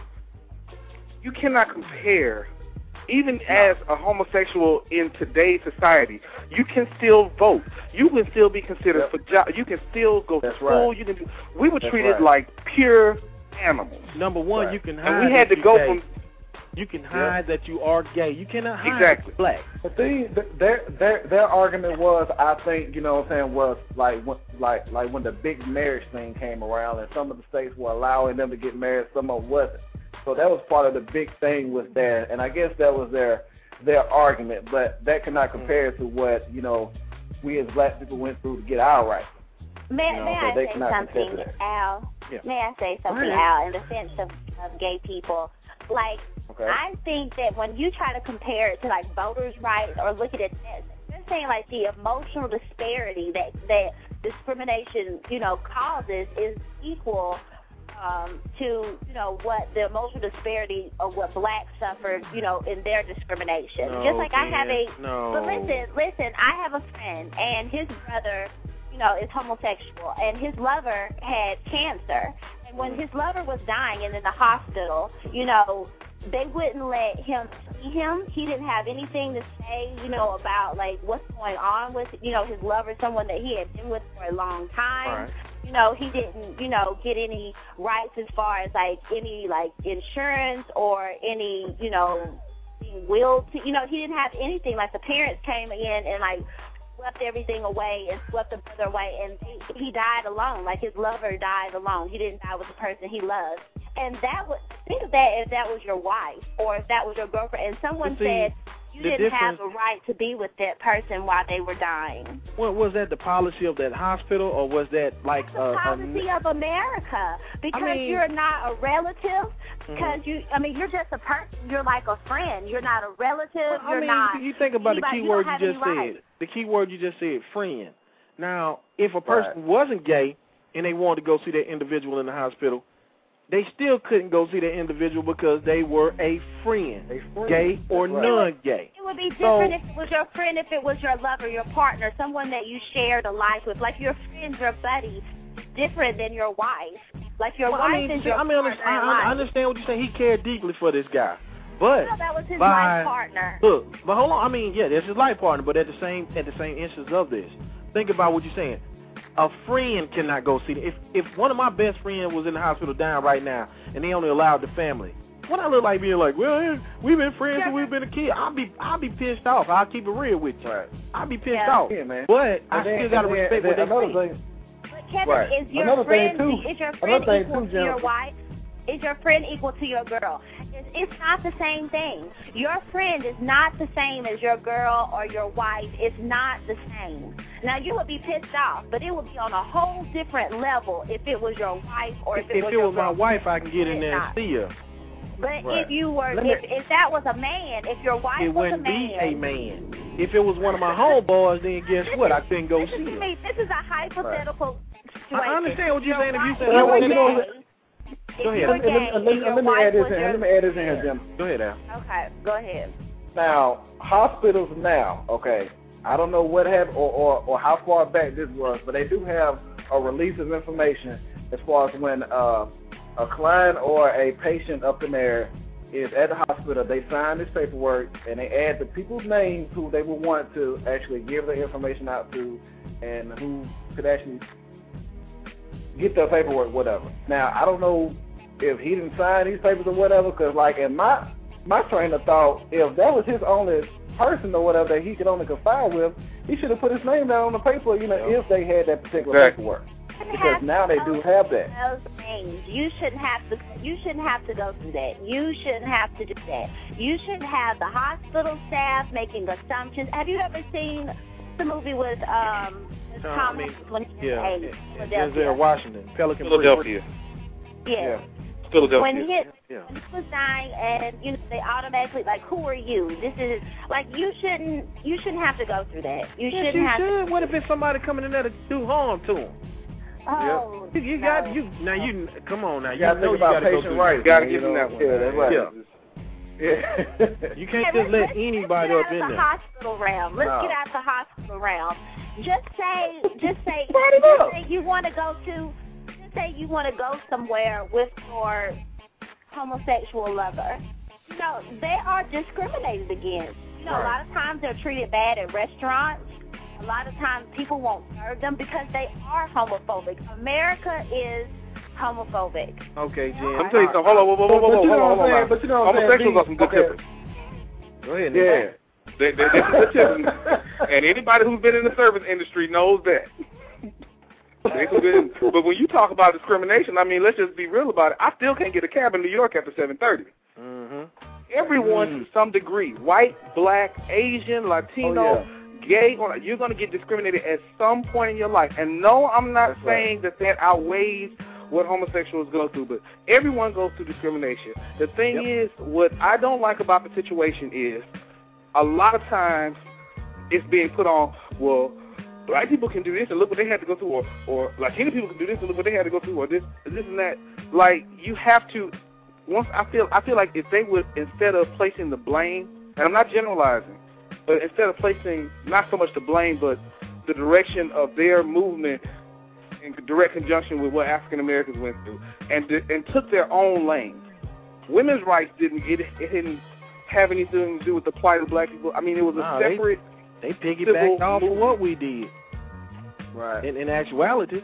[SPEAKER 6] you cannot compare. Even as a homosexual in today's society, you can still vote. You can still be considered
[SPEAKER 3] yep.
[SPEAKER 6] for job. You can still go
[SPEAKER 3] That's
[SPEAKER 6] to school.
[SPEAKER 3] right.
[SPEAKER 6] You can do, we were
[SPEAKER 3] That's
[SPEAKER 6] treated
[SPEAKER 3] right.
[SPEAKER 6] like pure animals.
[SPEAKER 4] Number one,
[SPEAKER 3] Right.
[SPEAKER 4] you can hide.
[SPEAKER 6] And we had
[SPEAKER 4] that
[SPEAKER 6] to
[SPEAKER 4] you
[SPEAKER 6] go
[SPEAKER 4] gay.
[SPEAKER 6] from
[SPEAKER 4] You can hide yeah. that you are gay. You cannot hide
[SPEAKER 6] exactly
[SPEAKER 4] black.
[SPEAKER 3] But see, their their their argument was, I think, you know what I'm saying, was like when, like like when the big marriage thing came around, and some of the states were allowing them to get married, some of them wasn't. So that was part of the big thing with that, and I guess that was their their argument. But that cannot compare to what, you know, we as black people went through to get our rights.
[SPEAKER 5] May,
[SPEAKER 3] you know,
[SPEAKER 5] may
[SPEAKER 3] so
[SPEAKER 5] I
[SPEAKER 3] they
[SPEAKER 5] say
[SPEAKER 3] cannot compare
[SPEAKER 5] something,
[SPEAKER 3] to that.
[SPEAKER 5] Al?
[SPEAKER 4] Yeah.
[SPEAKER 5] May I say something,
[SPEAKER 4] Right.
[SPEAKER 5] Al, in defense of, of gay people? Like,
[SPEAKER 3] Okay.
[SPEAKER 5] I think that when you try to compare it to, like, voters' rights or look at it, they're saying, like, the emotional disparity that, that discrimination, you know, causes is equal um, to, you know, what the emotional disparity of what blacks suffered, you know, in their discrimination.
[SPEAKER 4] No,
[SPEAKER 5] Just like I have a,
[SPEAKER 4] no.
[SPEAKER 5] but listen, listen, I have a friend, and his brother, you know, is homosexual, and his lover had cancer. And when his lover was dying and in the hospital, you know, they wouldn't let him see him. He didn't have anything to say, you know, about, like, what's going on with, you know, his lover, someone that he had been with for a long time.
[SPEAKER 4] Right.
[SPEAKER 5] You know, he didn't, you know, get any rights as far as, like, any, like, insurance or any, you know, being willed to, you know, he didn't have anything. Like, the parents came in and, like, swept everything away and swept the brother away, and he, he died alone. Like, his lover died alone. He didn't die with the person he loved. And that was, think of that if that was your wife or if that was your girlfriend, and someone
[SPEAKER 4] see,
[SPEAKER 5] said you
[SPEAKER 4] the
[SPEAKER 5] didn't have
[SPEAKER 4] difference-
[SPEAKER 5] a right to be with that person while they were dying.
[SPEAKER 4] What was that, the policy of that hospital, or was that like
[SPEAKER 5] The
[SPEAKER 4] uh,
[SPEAKER 5] policy
[SPEAKER 4] a,
[SPEAKER 5] of America, because
[SPEAKER 4] I mean-
[SPEAKER 5] you're not a relative. Because
[SPEAKER 4] Mhm.
[SPEAKER 5] you, I mean, you're just a person. You're like a friend. You're not a relative.
[SPEAKER 4] Well, I
[SPEAKER 5] you're
[SPEAKER 4] mean,
[SPEAKER 5] not.
[SPEAKER 4] you think about
[SPEAKER 5] anybody.
[SPEAKER 4] the key
[SPEAKER 5] you
[SPEAKER 4] word
[SPEAKER 5] don't have
[SPEAKER 4] you just
[SPEAKER 5] any
[SPEAKER 4] said.
[SPEAKER 5] rights.
[SPEAKER 4] The key word you just said, friend. Now, if a person
[SPEAKER 3] Right.
[SPEAKER 4] wasn't gay and they wanted to go see that individual in the hospital, they still couldn't go see that individual because they were a friend,
[SPEAKER 3] A friend.
[SPEAKER 4] gay or
[SPEAKER 3] That's right.
[SPEAKER 4] non-gay.
[SPEAKER 5] It would be
[SPEAKER 4] So-
[SPEAKER 5] different if it was your friend, if it was your lover, your partner, someone that you shared a life with. Like your friend, your buddy, is different than your wife. Like your
[SPEAKER 4] Well,
[SPEAKER 5] wife
[SPEAKER 4] I mean,
[SPEAKER 5] is
[SPEAKER 4] see,
[SPEAKER 5] your
[SPEAKER 4] I mean,
[SPEAKER 5] partner
[SPEAKER 4] I,
[SPEAKER 5] in
[SPEAKER 4] I,
[SPEAKER 5] life.
[SPEAKER 4] I understand what you're saying. He cared deeply for this guy, but
[SPEAKER 5] No, that was his
[SPEAKER 4] by,
[SPEAKER 5] life partner.
[SPEAKER 4] Look, but hold on. I mean, yeah, that's his life partner, but at the same at the same instance of this, think about what you're saying. A friend cannot go see. If if one of my best friends was in the hospital dying right now, and they only allowed the family, what I look like being like, well, yeah, we've been friends since we've been a kid. I'll be I'll be pissed off. I'll keep it real with you.
[SPEAKER 3] Right.
[SPEAKER 4] I'll be pissed
[SPEAKER 5] Yeah.
[SPEAKER 4] off.
[SPEAKER 3] Yeah, man.
[SPEAKER 4] But I
[SPEAKER 3] And then-
[SPEAKER 4] still gotta
[SPEAKER 3] and then-
[SPEAKER 4] respect what
[SPEAKER 3] then
[SPEAKER 4] they
[SPEAKER 3] another
[SPEAKER 4] say.
[SPEAKER 3] thing,
[SPEAKER 5] But Kevin,
[SPEAKER 3] Right.
[SPEAKER 5] is your
[SPEAKER 3] Another thing,
[SPEAKER 5] friend
[SPEAKER 3] too-
[SPEAKER 5] is your
[SPEAKER 3] another
[SPEAKER 5] friend
[SPEAKER 3] thing,
[SPEAKER 5] equal
[SPEAKER 3] too,
[SPEAKER 5] to your
[SPEAKER 3] Jennifer.
[SPEAKER 5] wife? Is your friend equal to your girl? It's, it's not the same thing. Your friend is not the same as your girl or your wife. It's not the same. Now, you would be pissed off, but it would be on a whole different level if it was your wife or if it
[SPEAKER 4] If
[SPEAKER 5] was
[SPEAKER 4] it
[SPEAKER 5] your
[SPEAKER 4] was my
[SPEAKER 5] girl.
[SPEAKER 4] wife, I can get in
[SPEAKER 5] It's
[SPEAKER 4] there and
[SPEAKER 5] not.
[SPEAKER 4] see her.
[SPEAKER 5] But
[SPEAKER 3] Right.
[SPEAKER 5] if you were,
[SPEAKER 3] Let me-
[SPEAKER 5] if, if that was a man, if your wife
[SPEAKER 4] It
[SPEAKER 5] was a
[SPEAKER 4] wouldn't
[SPEAKER 5] man,
[SPEAKER 4] be a man. If it was one of my homeboys, then guess what? I couldn't go
[SPEAKER 5] this
[SPEAKER 4] see
[SPEAKER 5] is,
[SPEAKER 4] him.
[SPEAKER 5] me, this is a hypothetical situation.
[SPEAKER 4] I understand what you're saying. If you
[SPEAKER 5] Your
[SPEAKER 4] said,
[SPEAKER 5] wife-
[SPEAKER 3] Well,
[SPEAKER 5] you
[SPEAKER 3] you know,
[SPEAKER 5] were
[SPEAKER 3] let-
[SPEAKER 5] gay,
[SPEAKER 4] Go
[SPEAKER 5] if
[SPEAKER 4] ahead.
[SPEAKER 5] you were
[SPEAKER 3] and let,
[SPEAKER 5] gay,
[SPEAKER 3] and let,
[SPEAKER 5] and your
[SPEAKER 3] let me
[SPEAKER 5] wife
[SPEAKER 3] add this
[SPEAKER 5] was
[SPEAKER 3] in.
[SPEAKER 5] your-
[SPEAKER 3] Let me add this in here, Jim.
[SPEAKER 4] Go ahead, Al.
[SPEAKER 5] Okay, go ahead.
[SPEAKER 3] Now, hospitals now, okay, I don't know what happened or, or, or how far back this was, but they do have a release of information as far as when uh, a client or a patient up in there is at the hospital, they sign this paperwork and they add the people's names who they would want to actually give the information out to and who could actually get their paperwork, whatever. Now, I don't know if he didn't sign these papers or whatever, because, like, in my my train of thought, if that was his only person or whatever that he could only confide with, he should have put his name down on the paper, you know,
[SPEAKER 4] Yeah.
[SPEAKER 3] if they had that particular
[SPEAKER 6] Exactly.
[SPEAKER 3] paperwork.
[SPEAKER 5] You
[SPEAKER 3] Because
[SPEAKER 5] have
[SPEAKER 3] now
[SPEAKER 5] to
[SPEAKER 3] they
[SPEAKER 5] go
[SPEAKER 3] do have that.
[SPEAKER 5] through Those things. You shouldn't have to. You shouldn't have to go through that. You shouldn't have to do that. You shouldn't have the hospital staff making assumptions. Have you ever seen the movie with um
[SPEAKER 4] Uh, I
[SPEAKER 5] Tom
[SPEAKER 4] mean,
[SPEAKER 5] Hanks when he was
[SPEAKER 4] Yeah,
[SPEAKER 5] eight,
[SPEAKER 4] it- it's
[SPEAKER 5] Philadelphia?
[SPEAKER 4] Denzel Washington, Pelican Bridge.
[SPEAKER 6] Philadelphia.
[SPEAKER 5] Yeah.
[SPEAKER 6] Philadelphia.
[SPEAKER 5] When he
[SPEAKER 4] Yeah.
[SPEAKER 5] when he was dying, and you know they automatically like, who are you? This is like you shouldn't. You shouldn't have to go through that. You
[SPEAKER 4] Yes,
[SPEAKER 5] shouldn't
[SPEAKER 4] you
[SPEAKER 5] have
[SPEAKER 4] should. What if it's somebody coming in there to do harm to him?
[SPEAKER 5] to. Oh,
[SPEAKER 4] You, you
[SPEAKER 5] no.
[SPEAKER 4] got you now. You come on now.
[SPEAKER 3] You
[SPEAKER 4] You,
[SPEAKER 3] gotta
[SPEAKER 4] know
[SPEAKER 3] think
[SPEAKER 4] you
[SPEAKER 3] about
[SPEAKER 4] got to go
[SPEAKER 3] patient
[SPEAKER 4] through.
[SPEAKER 3] rights.
[SPEAKER 6] You gotta
[SPEAKER 3] man,
[SPEAKER 6] give
[SPEAKER 3] you
[SPEAKER 6] them
[SPEAKER 3] know?
[SPEAKER 6] that one.
[SPEAKER 3] Yeah, that's right.
[SPEAKER 4] Yeah.
[SPEAKER 3] Yeah.
[SPEAKER 4] You can't
[SPEAKER 5] Hey,
[SPEAKER 4] just
[SPEAKER 5] let's-
[SPEAKER 4] let
[SPEAKER 5] let's-
[SPEAKER 4] anybody
[SPEAKER 5] let's
[SPEAKER 4] up
[SPEAKER 5] get
[SPEAKER 4] in
[SPEAKER 5] out of the
[SPEAKER 4] there.
[SPEAKER 5] hospital realm. Let's
[SPEAKER 3] No.
[SPEAKER 5] get out of the hospital realm. Just say, just say,
[SPEAKER 3] Brought it
[SPEAKER 5] just
[SPEAKER 3] up.
[SPEAKER 5] say you want to go to, just say you want to go somewhere with your homosexual lover. You know, they are discriminated against. You know, a
[SPEAKER 3] Right.
[SPEAKER 5] lot of times they're treated bad at restaurants. A lot of times people won't serve them because they are homophobic. America is homophobic.
[SPEAKER 4] Okay, Jen.
[SPEAKER 6] I'm telling you something. Hold on, whoa, whoa, whoa, whoa,
[SPEAKER 3] But
[SPEAKER 6] whoa,
[SPEAKER 3] you know
[SPEAKER 6] hold on,
[SPEAKER 3] what I'm
[SPEAKER 6] hold
[SPEAKER 3] saying?
[SPEAKER 6] on.
[SPEAKER 3] But you know what I'm saying?
[SPEAKER 6] Homosexuals are
[SPEAKER 3] These-
[SPEAKER 6] some good
[SPEAKER 3] okay.
[SPEAKER 6] tippers.
[SPEAKER 4] Go ahead.
[SPEAKER 3] Yeah.
[SPEAKER 4] Nick.
[SPEAKER 6] They, they, they're some good tippers. And anybody who's been in the service industry knows that. But when you talk about discrimination, I mean, let's just be real about it. I still can't get a cab in New York after seven thirty.
[SPEAKER 4] Mm-hmm.
[SPEAKER 6] Everyone
[SPEAKER 4] mm.
[SPEAKER 6] to some degree, white, black, Asian, Latino,
[SPEAKER 3] oh, yeah.
[SPEAKER 6] gay, you're going to get discriminated at some point in your life. And no, I'm not
[SPEAKER 3] That's
[SPEAKER 6] saying
[SPEAKER 3] right.
[SPEAKER 6] that that outweighs what homosexuals go through, but everyone goes through discrimination. The thing
[SPEAKER 4] Yep.
[SPEAKER 6] is, what I don't like about the situation is a lot of times it's being put on, well, black people can do this and look what they had to go through, or, or Latino people can do this and look what they had to go through, or this, this and that. Like, you have to, once I feel, I feel like if they would, instead of placing the blame, and I'm not generalizing, but instead of placing not so much the blame, but the direction of their movement in direct conjunction with what African Americans went through, and and took their own lane. Women's rights didn't it, it didn't have anything to do with the plight of black people. I mean, it was a
[SPEAKER 4] No,
[SPEAKER 6] separate.
[SPEAKER 4] They, they piggybacked off of what we did.
[SPEAKER 3] Right.
[SPEAKER 4] In, in actuality.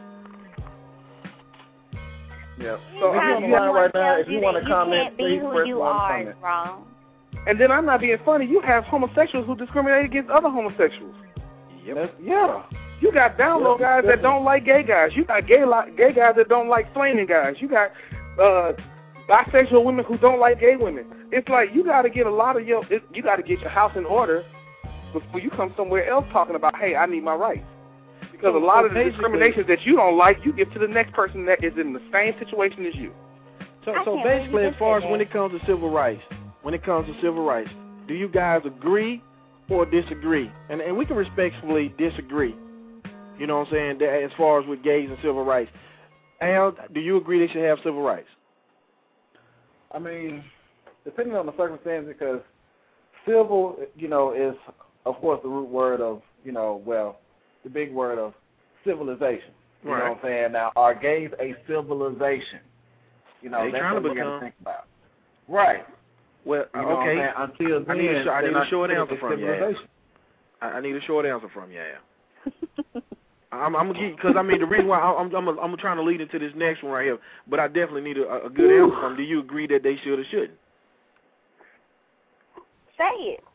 [SPEAKER 3] Yeah. So if you're on the line right now, if you want to comment, please press one comment.
[SPEAKER 5] Wrong.
[SPEAKER 6] And then I'm not being funny. You have homosexuals who discriminate against other homosexuals.
[SPEAKER 4] Yep.
[SPEAKER 6] Yeah. You got down low guys that don't like gay guys. You got gay li- gay guys that don't like flaming guys. You got uh, bisexual women who don't like gay women. It's like you got to get a lot of your it, you got to get your house in order before you come somewhere else talking about, hey, I need my rights. Because a lot of the discriminations that you don't like, you give to the next person that is in the same situation as you.
[SPEAKER 4] So, so basically, as far as when it comes to civil rights, when it comes to civil rights, do you guys agree or disagree? And and we can respectfully disagree. You know what I'm saying? That as far as with gays and civil rights, Al, do you agree they should have civil rights?
[SPEAKER 3] I mean, depending on the circumstance, because civil, you know, is of course the root word of, you know, well, the big word of civilization. You
[SPEAKER 4] Right.
[SPEAKER 3] know what I'm saying? Now, are gays a civilization? You know,
[SPEAKER 4] They
[SPEAKER 3] that's
[SPEAKER 4] trying
[SPEAKER 3] what
[SPEAKER 4] to
[SPEAKER 3] we got
[SPEAKER 4] become.
[SPEAKER 3] to think about. Right.
[SPEAKER 4] Well,
[SPEAKER 3] You know
[SPEAKER 4] okay.
[SPEAKER 3] what I'm saying? Until then,
[SPEAKER 4] I need a, sh- I need a short answer from you, Al.
[SPEAKER 3] civilization.
[SPEAKER 4] I, I need a short answer from you, Al. I'm, I'm gonna get because I mean the reason why I'm I'm I'm trying to lead into this next one right here, but I definitely need a, a good answer from. Do you agree that they should or shouldn't?
[SPEAKER 5] Say it.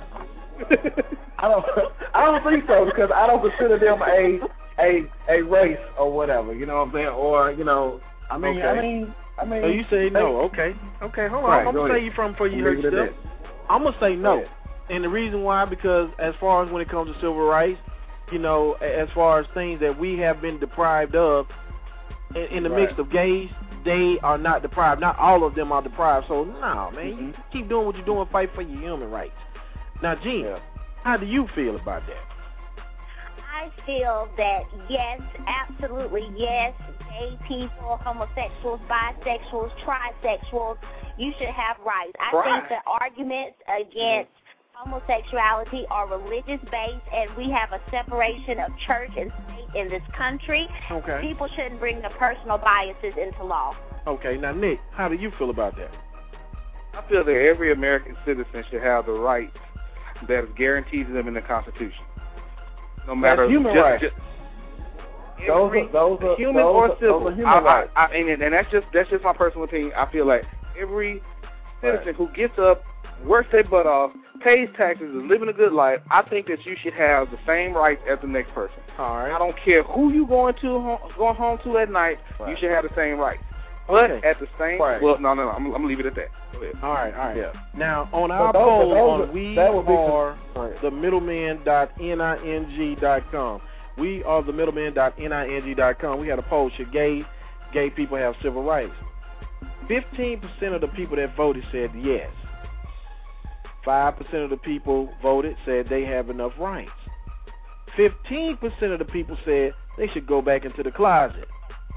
[SPEAKER 3] I don't. I don't think so because I don't consider them a a a race or whatever. You know what I'm saying? Or you know, I mean,
[SPEAKER 4] Okay.
[SPEAKER 3] I mean, I mean.
[SPEAKER 4] So you say no? Okay, okay. Hold on.
[SPEAKER 3] Right,
[SPEAKER 4] I'm
[SPEAKER 3] go
[SPEAKER 4] gonna say
[SPEAKER 3] ahead.
[SPEAKER 4] you from before you
[SPEAKER 3] Leave
[SPEAKER 4] hurt
[SPEAKER 3] it at
[SPEAKER 4] yourself.
[SPEAKER 3] that.
[SPEAKER 4] I'm gonna say
[SPEAKER 3] Go
[SPEAKER 4] no,
[SPEAKER 3] ahead.
[SPEAKER 4] and the reason why because as far as when it comes to civil rights, you know, as far as things that we have been deprived of, in, in the
[SPEAKER 3] Right.
[SPEAKER 4] mix of gays, they are not deprived. Not all of them are deprived. So no, man, you
[SPEAKER 3] Mhm.
[SPEAKER 4] keep doing what you're doing. Fight for your human rights. Now, Gene,
[SPEAKER 3] Yeah.
[SPEAKER 4] how do you feel about that?
[SPEAKER 5] I feel that yes, absolutely yes, gay people, homosexuals, bisexuals, trisexuals, you should have rights. I
[SPEAKER 6] Right.
[SPEAKER 5] think the arguments against homosexuality are religious based, and we have a separation of church and state in this country.
[SPEAKER 4] Okay.
[SPEAKER 5] People shouldn't bring their personal biases into law.
[SPEAKER 4] Okay. Now, Nick, how do you feel about that?
[SPEAKER 6] I feel that every American citizen should have the rights that is guaranteed to them in the Constitution. No matter
[SPEAKER 3] That's human
[SPEAKER 6] just,
[SPEAKER 3] rights.
[SPEAKER 6] just
[SPEAKER 3] Those
[SPEAKER 6] every,
[SPEAKER 3] are- those are-
[SPEAKER 6] human
[SPEAKER 3] those
[SPEAKER 6] or
[SPEAKER 3] are- those
[SPEAKER 6] civil.
[SPEAKER 3] are human
[SPEAKER 6] I,
[SPEAKER 3] rights.
[SPEAKER 6] I, I, and, and that's just that's just my personal opinion. I feel like every citizen
[SPEAKER 3] Right.
[SPEAKER 6] who gets up, works their butt off, pays taxes, is living a good life, I think that you should have the same rights as the next person.
[SPEAKER 4] All right.
[SPEAKER 6] I don't care who you going to home, going home to at night. You
[SPEAKER 3] Right.
[SPEAKER 6] should have the same rights. But
[SPEAKER 4] Okay.
[SPEAKER 6] at the same,
[SPEAKER 3] Right.
[SPEAKER 6] well, no, no, no. I'm, I'm gonna leave it at that. Go ahead.
[SPEAKER 4] All right, all right.
[SPEAKER 3] Yeah.
[SPEAKER 4] Now, on our
[SPEAKER 3] those-
[SPEAKER 4] poll
[SPEAKER 3] those
[SPEAKER 4] on
[SPEAKER 3] are-
[SPEAKER 4] we
[SPEAKER 3] that would be
[SPEAKER 4] are
[SPEAKER 3] Right.
[SPEAKER 4] the middleman dot ning dot com. We are the middleman dot ning dot com. We had a poll: should gay gay people have civil rights? Fifteen percent of the people that voted said yes. Five percent of the people voted said they have enough rights. Fifteen percent of the people said they should go back into the closet.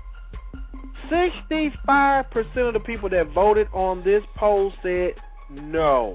[SPEAKER 4] Sixty-five percent of the people that voted on this poll said no.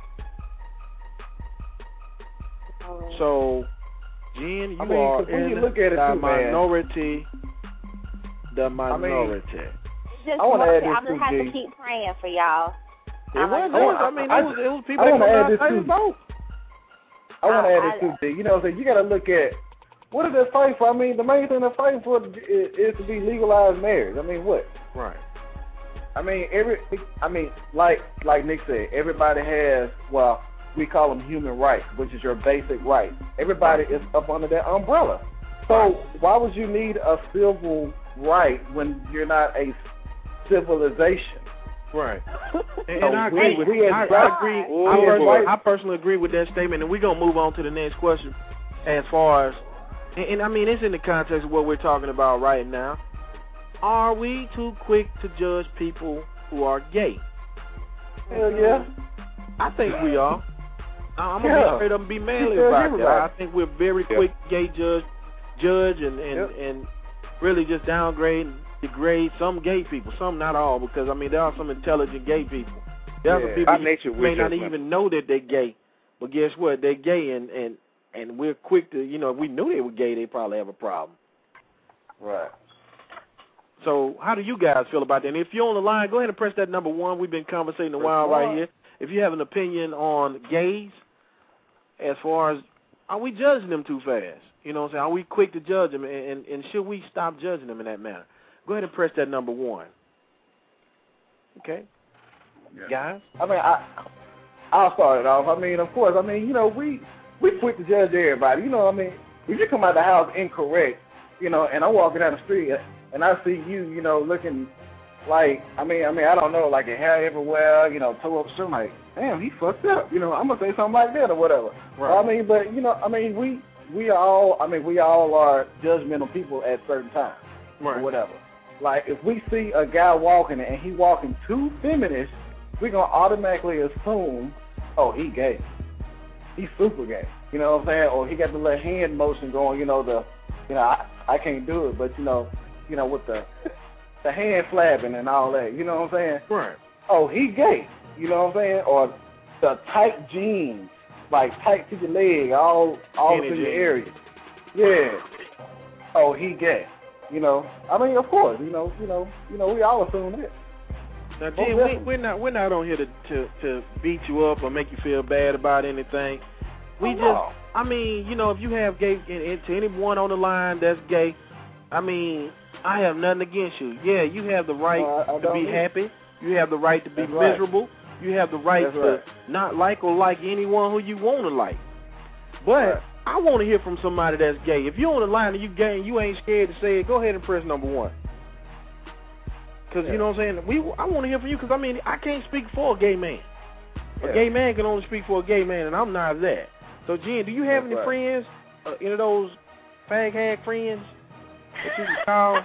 [SPEAKER 4] So, Jen, you
[SPEAKER 3] I mean,
[SPEAKER 4] are
[SPEAKER 3] 'cause when
[SPEAKER 4] in
[SPEAKER 3] you look at it
[SPEAKER 4] the
[SPEAKER 3] too, man.
[SPEAKER 4] minority. The
[SPEAKER 3] mean,
[SPEAKER 4] minority.
[SPEAKER 5] Just
[SPEAKER 3] I wanna
[SPEAKER 5] want
[SPEAKER 3] add
[SPEAKER 5] to-
[SPEAKER 3] this
[SPEAKER 5] I'm
[SPEAKER 3] too,
[SPEAKER 5] just have
[SPEAKER 3] G.
[SPEAKER 5] to keep praying for y'all.
[SPEAKER 4] It
[SPEAKER 5] I'm
[SPEAKER 4] was,
[SPEAKER 5] like,
[SPEAKER 4] it was, I mean,
[SPEAKER 3] I-
[SPEAKER 4] it was, it was people
[SPEAKER 3] I
[SPEAKER 4] that
[SPEAKER 3] wanna
[SPEAKER 4] come
[SPEAKER 3] add
[SPEAKER 4] out
[SPEAKER 3] this
[SPEAKER 4] and
[SPEAKER 3] too.
[SPEAKER 4] vote.
[SPEAKER 3] I want to
[SPEAKER 5] I-
[SPEAKER 3] add
[SPEAKER 5] I-
[SPEAKER 3] this too, G. You know what I'm saying? You got to look at what are they fighting for? I mean, the main thing they're fighting for is, is to be legalized marriage. I mean, what?
[SPEAKER 4] Right.
[SPEAKER 3] I mean, every. I mean, like like Nick said, everybody has. Well, we call them human rights, which is your basic rights. Everybody is up under that umbrella. So why would you need a civil right when you're not a civilization?
[SPEAKER 4] Right. And,
[SPEAKER 3] So
[SPEAKER 4] and I agree
[SPEAKER 3] we-
[SPEAKER 4] with
[SPEAKER 3] we as
[SPEAKER 4] I,
[SPEAKER 3] black-
[SPEAKER 4] I agree.
[SPEAKER 3] Oh,
[SPEAKER 4] I, personally,
[SPEAKER 3] boy.
[SPEAKER 4] I personally agree with that statement, and we're gonna move on to the next question. As far as, and, and I mean, it's in the context of what we're talking about right now. Are we too quick to judge people who are gay?
[SPEAKER 3] Hell yeah.
[SPEAKER 4] I think we are. I'm gonna
[SPEAKER 3] Yeah.
[SPEAKER 4] be straight up and be manly
[SPEAKER 3] Yeah,
[SPEAKER 4] about that.
[SPEAKER 3] right.
[SPEAKER 4] I think we're very
[SPEAKER 6] Yeah.
[SPEAKER 4] quick gay judge, judge, and and,
[SPEAKER 3] Yep.
[SPEAKER 4] and really just downgrade, and degrade some gay people. Some, not all, because I mean there are some intelligent gay people. There are some
[SPEAKER 3] Yeah.
[SPEAKER 4] people
[SPEAKER 6] By nature,
[SPEAKER 4] who
[SPEAKER 6] we're
[SPEAKER 4] may not
[SPEAKER 6] judgmental.
[SPEAKER 4] even know that they're gay, but guess what? They're gay, and and and we're quick to, you know, if we knew they were gay, they probably have a problem.
[SPEAKER 3] Right.
[SPEAKER 4] So how do you guys feel about that? And if you're on the line, go ahead and press that number one. We've been conversating a while
[SPEAKER 3] one.
[SPEAKER 4] right here. If you have an opinion on gays, as far as, are we judging them too fast? You know what I'm saying? Are we quick to judge them, and, and, and should we stop judging them in that manner? Go ahead and press that number one. Okay?
[SPEAKER 2] Yeah.
[SPEAKER 4] Guys?
[SPEAKER 3] I mean, I, I'll start it off. I mean, of course, I mean, you know, we we quick to judge everybody. You know, I mean, if you come out the house incorrect, you know, and I'm walking down the street and I see you, you know, looking like, I mean, I mean, I don't know, like your hair everywhere, you know, toe up shirt, I'm like, damn, he fucked up. You know, I'm gonna say something like that or whatever.
[SPEAKER 4] Right.
[SPEAKER 3] I mean, but you know, I mean, we we all, I mean, we all are judgmental people at certain times or whatever. Like if we see a guy walking and he walking too feminist, we're gonna automatically assume, oh, he gay. He's super gay. You know what I'm saying? Or he got the little hand motion going. You know the, you know, I, I can't do it, but you know, you know with the the hand flapping and all that. You know what I'm saying?
[SPEAKER 4] Right.
[SPEAKER 3] Oh, he gay. You know what I'm saying? Or the tight jeans, like tight to your leg, all all
[SPEAKER 4] Skinny
[SPEAKER 3] to your
[SPEAKER 4] jeans.
[SPEAKER 3] area. Yeah. Oh, he gay. You know, I mean, of course, you know, you know, you know, we all assume that.
[SPEAKER 4] Now,
[SPEAKER 3] Oh,
[SPEAKER 4] Jen, we,
[SPEAKER 3] definitely.
[SPEAKER 4] we're not we're not on here to, to to beat you up or make you feel bad about anything. We
[SPEAKER 3] Oh,
[SPEAKER 4] just,
[SPEAKER 3] no.
[SPEAKER 4] I mean, you know, if you have gay, and, and to anyone on the line that's gay, I mean, I have nothing against you. Yeah, you have the right
[SPEAKER 3] No, I- I
[SPEAKER 4] to
[SPEAKER 3] don't
[SPEAKER 4] be
[SPEAKER 3] either.
[SPEAKER 4] happy. You have the right to be
[SPEAKER 3] That's right.
[SPEAKER 4] miserable. You have the right
[SPEAKER 3] That's
[SPEAKER 4] to
[SPEAKER 3] right.
[SPEAKER 4] not like or like anyone who you want to like. But
[SPEAKER 3] Right.
[SPEAKER 4] I want to hear from somebody that's gay. If you're on the line and you gay and you ain't scared to say it, go ahead and press number one. Because,
[SPEAKER 3] Yeah.
[SPEAKER 4] you know what I'm saying, we I want to hear from you because, I mean, I can't speak for a gay man.
[SPEAKER 3] Yeah.
[SPEAKER 4] A gay man can only speak for a gay man, and I'm not that. So, Jen, do you have
[SPEAKER 3] That's
[SPEAKER 4] any
[SPEAKER 3] right.
[SPEAKER 4] friends, uh, any of those fag hag friends that you can call?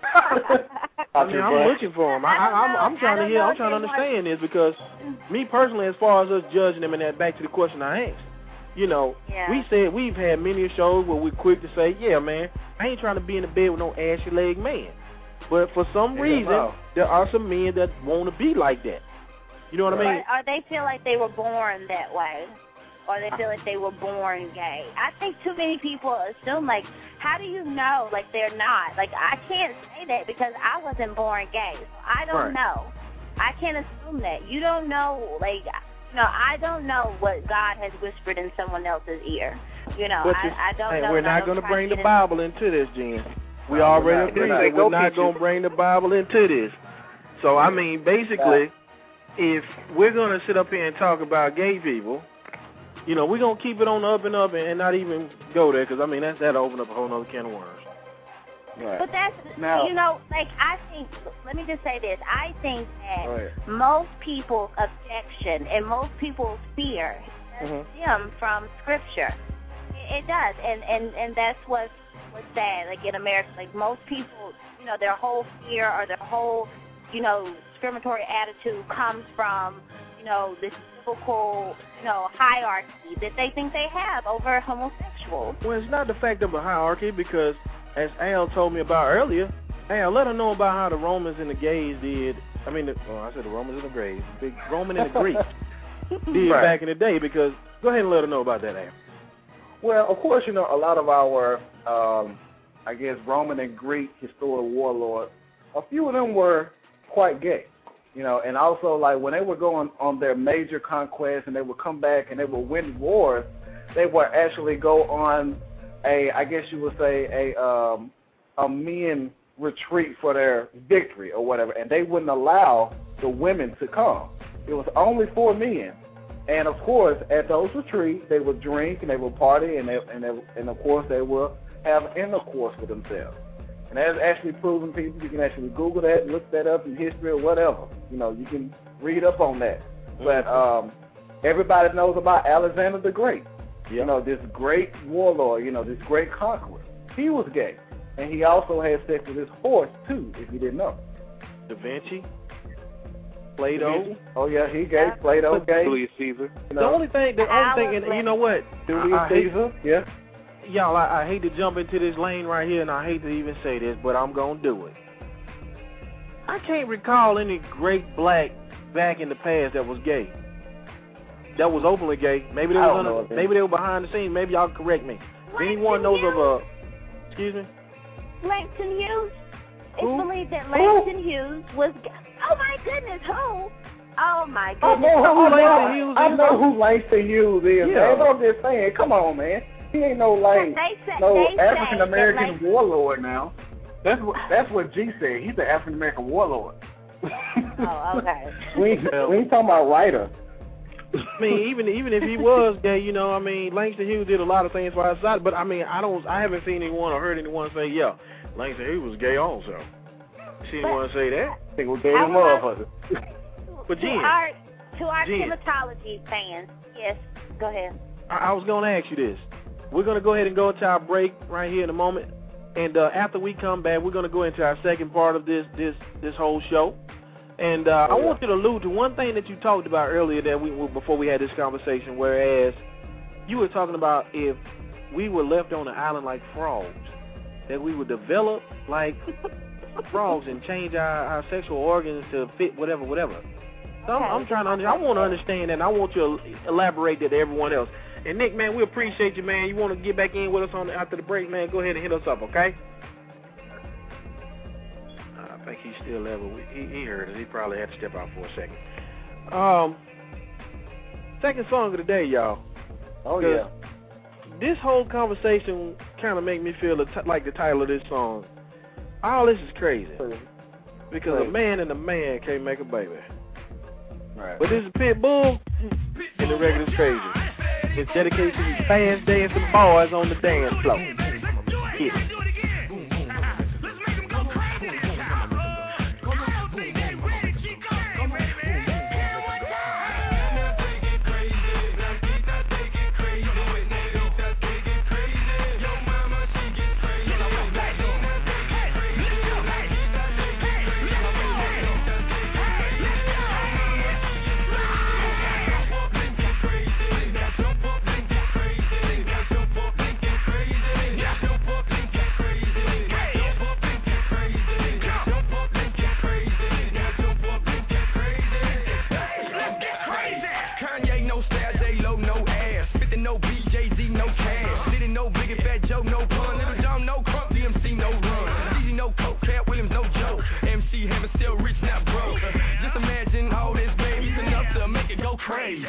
[SPEAKER 4] I mean, I'm looking for them. I, I, I'm, I'm trying to hear. I'm trying to understand this because, me personally, as far as us judging them, and that back to the question I asked, you know,
[SPEAKER 5] Yeah.
[SPEAKER 4] we said we've had many shows where we're quick to say, yeah, man, I ain't trying to be in the bed with no ashy leg man. But for some
[SPEAKER 3] Yeah,
[SPEAKER 4] reason,
[SPEAKER 3] no.
[SPEAKER 4] there are some men that want to be like that. You know what I mean?
[SPEAKER 5] Or, or they feel like they were born that way. Or they feel like they were born gay. I think too many people assume, like, how do you know, like, they're not? Like, I can't say that because I wasn't born gay. So I don't
[SPEAKER 4] Right.
[SPEAKER 5] know. I can't assume that. You don't know, like, you know, I don't know what God has whispered in someone else's ear. You know,
[SPEAKER 4] But
[SPEAKER 5] I,
[SPEAKER 4] you-
[SPEAKER 5] I don't
[SPEAKER 4] hey,
[SPEAKER 5] know.
[SPEAKER 4] we're
[SPEAKER 5] and I
[SPEAKER 4] not
[SPEAKER 5] don't
[SPEAKER 4] going to
[SPEAKER 5] try
[SPEAKER 4] bring
[SPEAKER 5] get
[SPEAKER 4] the
[SPEAKER 5] in-
[SPEAKER 4] Bible into this, Jen. We
[SPEAKER 3] No, we're
[SPEAKER 4] already
[SPEAKER 3] not.
[SPEAKER 4] agreed
[SPEAKER 6] We're
[SPEAKER 4] that
[SPEAKER 6] not.
[SPEAKER 4] we're
[SPEAKER 6] Go
[SPEAKER 4] not
[SPEAKER 6] Peaches.
[SPEAKER 4] going to bring the Bible into this. So, I mean, basically, if we're going to sit up here and talk about gay people, you know, we're going to keep it on the up and up and, and not even go there because, I mean, that's, that'll open up a whole other can of worms.
[SPEAKER 3] Right.
[SPEAKER 5] But that's,
[SPEAKER 3] Now-
[SPEAKER 5] you know, like, I think, let me just say this. I think that
[SPEAKER 3] Right.
[SPEAKER 5] most people's objection and most people's fear does
[SPEAKER 4] Mhm.
[SPEAKER 5] stem from Scripture. It, it does, and, and, and that's what's, what's sad. Like, in America, like, most people, you know, their whole fear or their whole, you know, discriminatory attitude comes from, you know, this biblical, you know, hierarchy that they think they have over homosexuals.
[SPEAKER 4] Well, it's not the fact of a hierarchy because, as Al told me about earlier, Al, let her know about how the Romans and the gays did. I mean, the, oh, I said the Romans and the Greys. The Roman and the Greeks did
[SPEAKER 3] Right.
[SPEAKER 4] back in the day because, go ahead and let her know about that, Al.
[SPEAKER 3] Well, of course, you know, a lot of our, um, I guess, Roman and Greek historic warlords, a few of them were quite gay, you know, and also, like, when they were going on their major conquests and they would come back and they would win wars, they would actually go on a, I guess you would say, a, um, a men retreat for their victory or whatever, and they wouldn't allow the women to come. It was only for men. And of course, at those retreats, they would drink and they would party, and they, and they, and of course they would have intercourse with themselves. And that's actually proven people. You can actually Google that, look that up in history or whatever. You know, you can read up on that. But um, everybody knows about Alexander the Great. Yeah. You know, this great warlord, you know, this great conqueror. He was gay. And he also had sex with his horse, too, if you didn't know.
[SPEAKER 4] Da Vinci? Plato?
[SPEAKER 3] Oh, yeah, he gay. Plato gay.
[SPEAKER 6] Julius Caesar.
[SPEAKER 4] You know? The only thing, the only thing, and you know what?
[SPEAKER 3] Julius
[SPEAKER 4] I, I
[SPEAKER 3] Caesar,
[SPEAKER 4] hate,
[SPEAKER 3] yeah.
[SPEAKER 4] Y'all, I, I hate to jump into this lane right here, and I hate to even say this, but I'm going to do it. I can't recall any great black back in the past that was gay. That was openly gay. Maybe they was
[SPEAKER 3] know,
[SPEAKER 4] under, maybe they were behind the scenes. Maybe y'all correct me. If anyone knows of a, excuse me?
[SPEAKER 5] Langston Hughes.
[SPEAKER 4] Who?
[SPEAKER 5] It's believed that Langston who? Hughes was gay. Oh my goodness, who? Oh my
[SPEAKER 3] I
[SPEAKER 5] goodness.
[SPEAKER 3] know who
[SPEAKER 4] Langston Hughes
[SPEAKER 3] I
[SPEAKER 4] is.
[SPEAKER 3] know who Langston Hughes is,
[SPEAKER 4] Yeah.
[SPEAKER 3] man. I'm just saying, come on, man. He ain't no like
[SPEAKER 5] They say-
[SPEAKER 3] no
[SPEAKER 5] they say
[SPEAKER 3] African American
[SPEAKER 5] that, like-
[SPEAKER 3] warlord now. That's what that's what G said. He's an African American warlord.
[SPEAKER 5] Oh, okay.
[SPEAKER 3] we ain't, we ain't talking about writer.
[SPEAKER 4] I mean, even even if he was gay, you know, I mean, Langston Hughes did a lot of things for our side, but I mean, I don't, I haven't seen anyone or heard anyone say, yeah, Langston Hughes was gay also. See anyone say that?
[SPEAKER 3] I think we're gay to motherfuckers.
[SPEAKER 4] But
[SPEAKER 5] to
[SPEAKER 4] Jen,
[SPEAKER 5] our, to our
[SPEAKER 4] Jen.
[SPEAKER 5] hematology fans, yes, go ahead.
[SPEAKER 4] I, I was going to ask you this. We're going to go ahead and go into our break right here in a moment, and uh, after we come back, we're going to go into our second part of this this this whole show. And uh,
[SPEAKER 3] oh,
[SPEAKER 4] I
[SPEAKER 3] yeah.
[SPEAKER 4] want you to allude to one thing that you talked about earlier that we before we had this conversation, whereas you were talking about if we were left on an island like frogs, that we would develop like frogs and change our, our sexual organs to fit whatever, whatever. So I'm, I'm trying to under, I want to understand that, and I want you to elaborate that to everyone else. And Nick, man, we appreciate you, man. You want to get back in with us on after the break, man, go ahead and hit us up, okay? I think he's still there, but he, he heard it. He probably had to step out for a second. Um, second song of the day, y'all.
[SPEAKER 3] Oh, yeah.
[SPEAKER 4] This whole conversation kind of make me feel the t- like the title of this song. All this is crazy. Because
[SPEAKER 3] Crazy.
[SPEAKER 4] a man and a man can't make a baby.
[SPEAKER 3] Right.
[SPEAKER 4] But this is Pitbull, and the record is crazy. It's dedicated to these fast dancing boys on the dance floor. Hit it.
[SPEAKER 7] Crazy.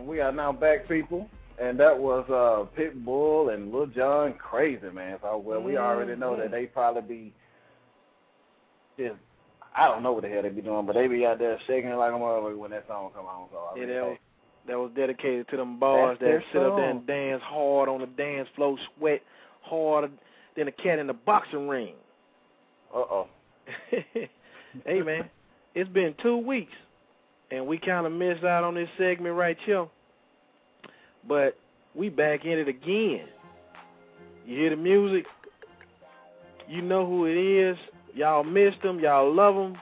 [SPEAKER 3] We are now back, people. And that was uh, Pitbull and Lil Jon, Crazy, man. So, well, we already know that they probably be just, I don't know what the hell they be doing, but they be out there shaking it like a motherfucker when that song come on. So I
[SPEAKER 4] yeah,
[SPEAKER 3] mean,
[SPEAKER 4] that was, that was dedicated to them boys that sit up there and dance hard on the dance floor, sweat harder than a cat in the boxing ring.
[SPEAKER 3] Uh-oh.
[SPEAKER 4] Hey, man, it's been two weeks, and we kind of missed out on this segment right here. But we back in it again. You hear the music? You know who it is. Y'all missed them. Y'all love them.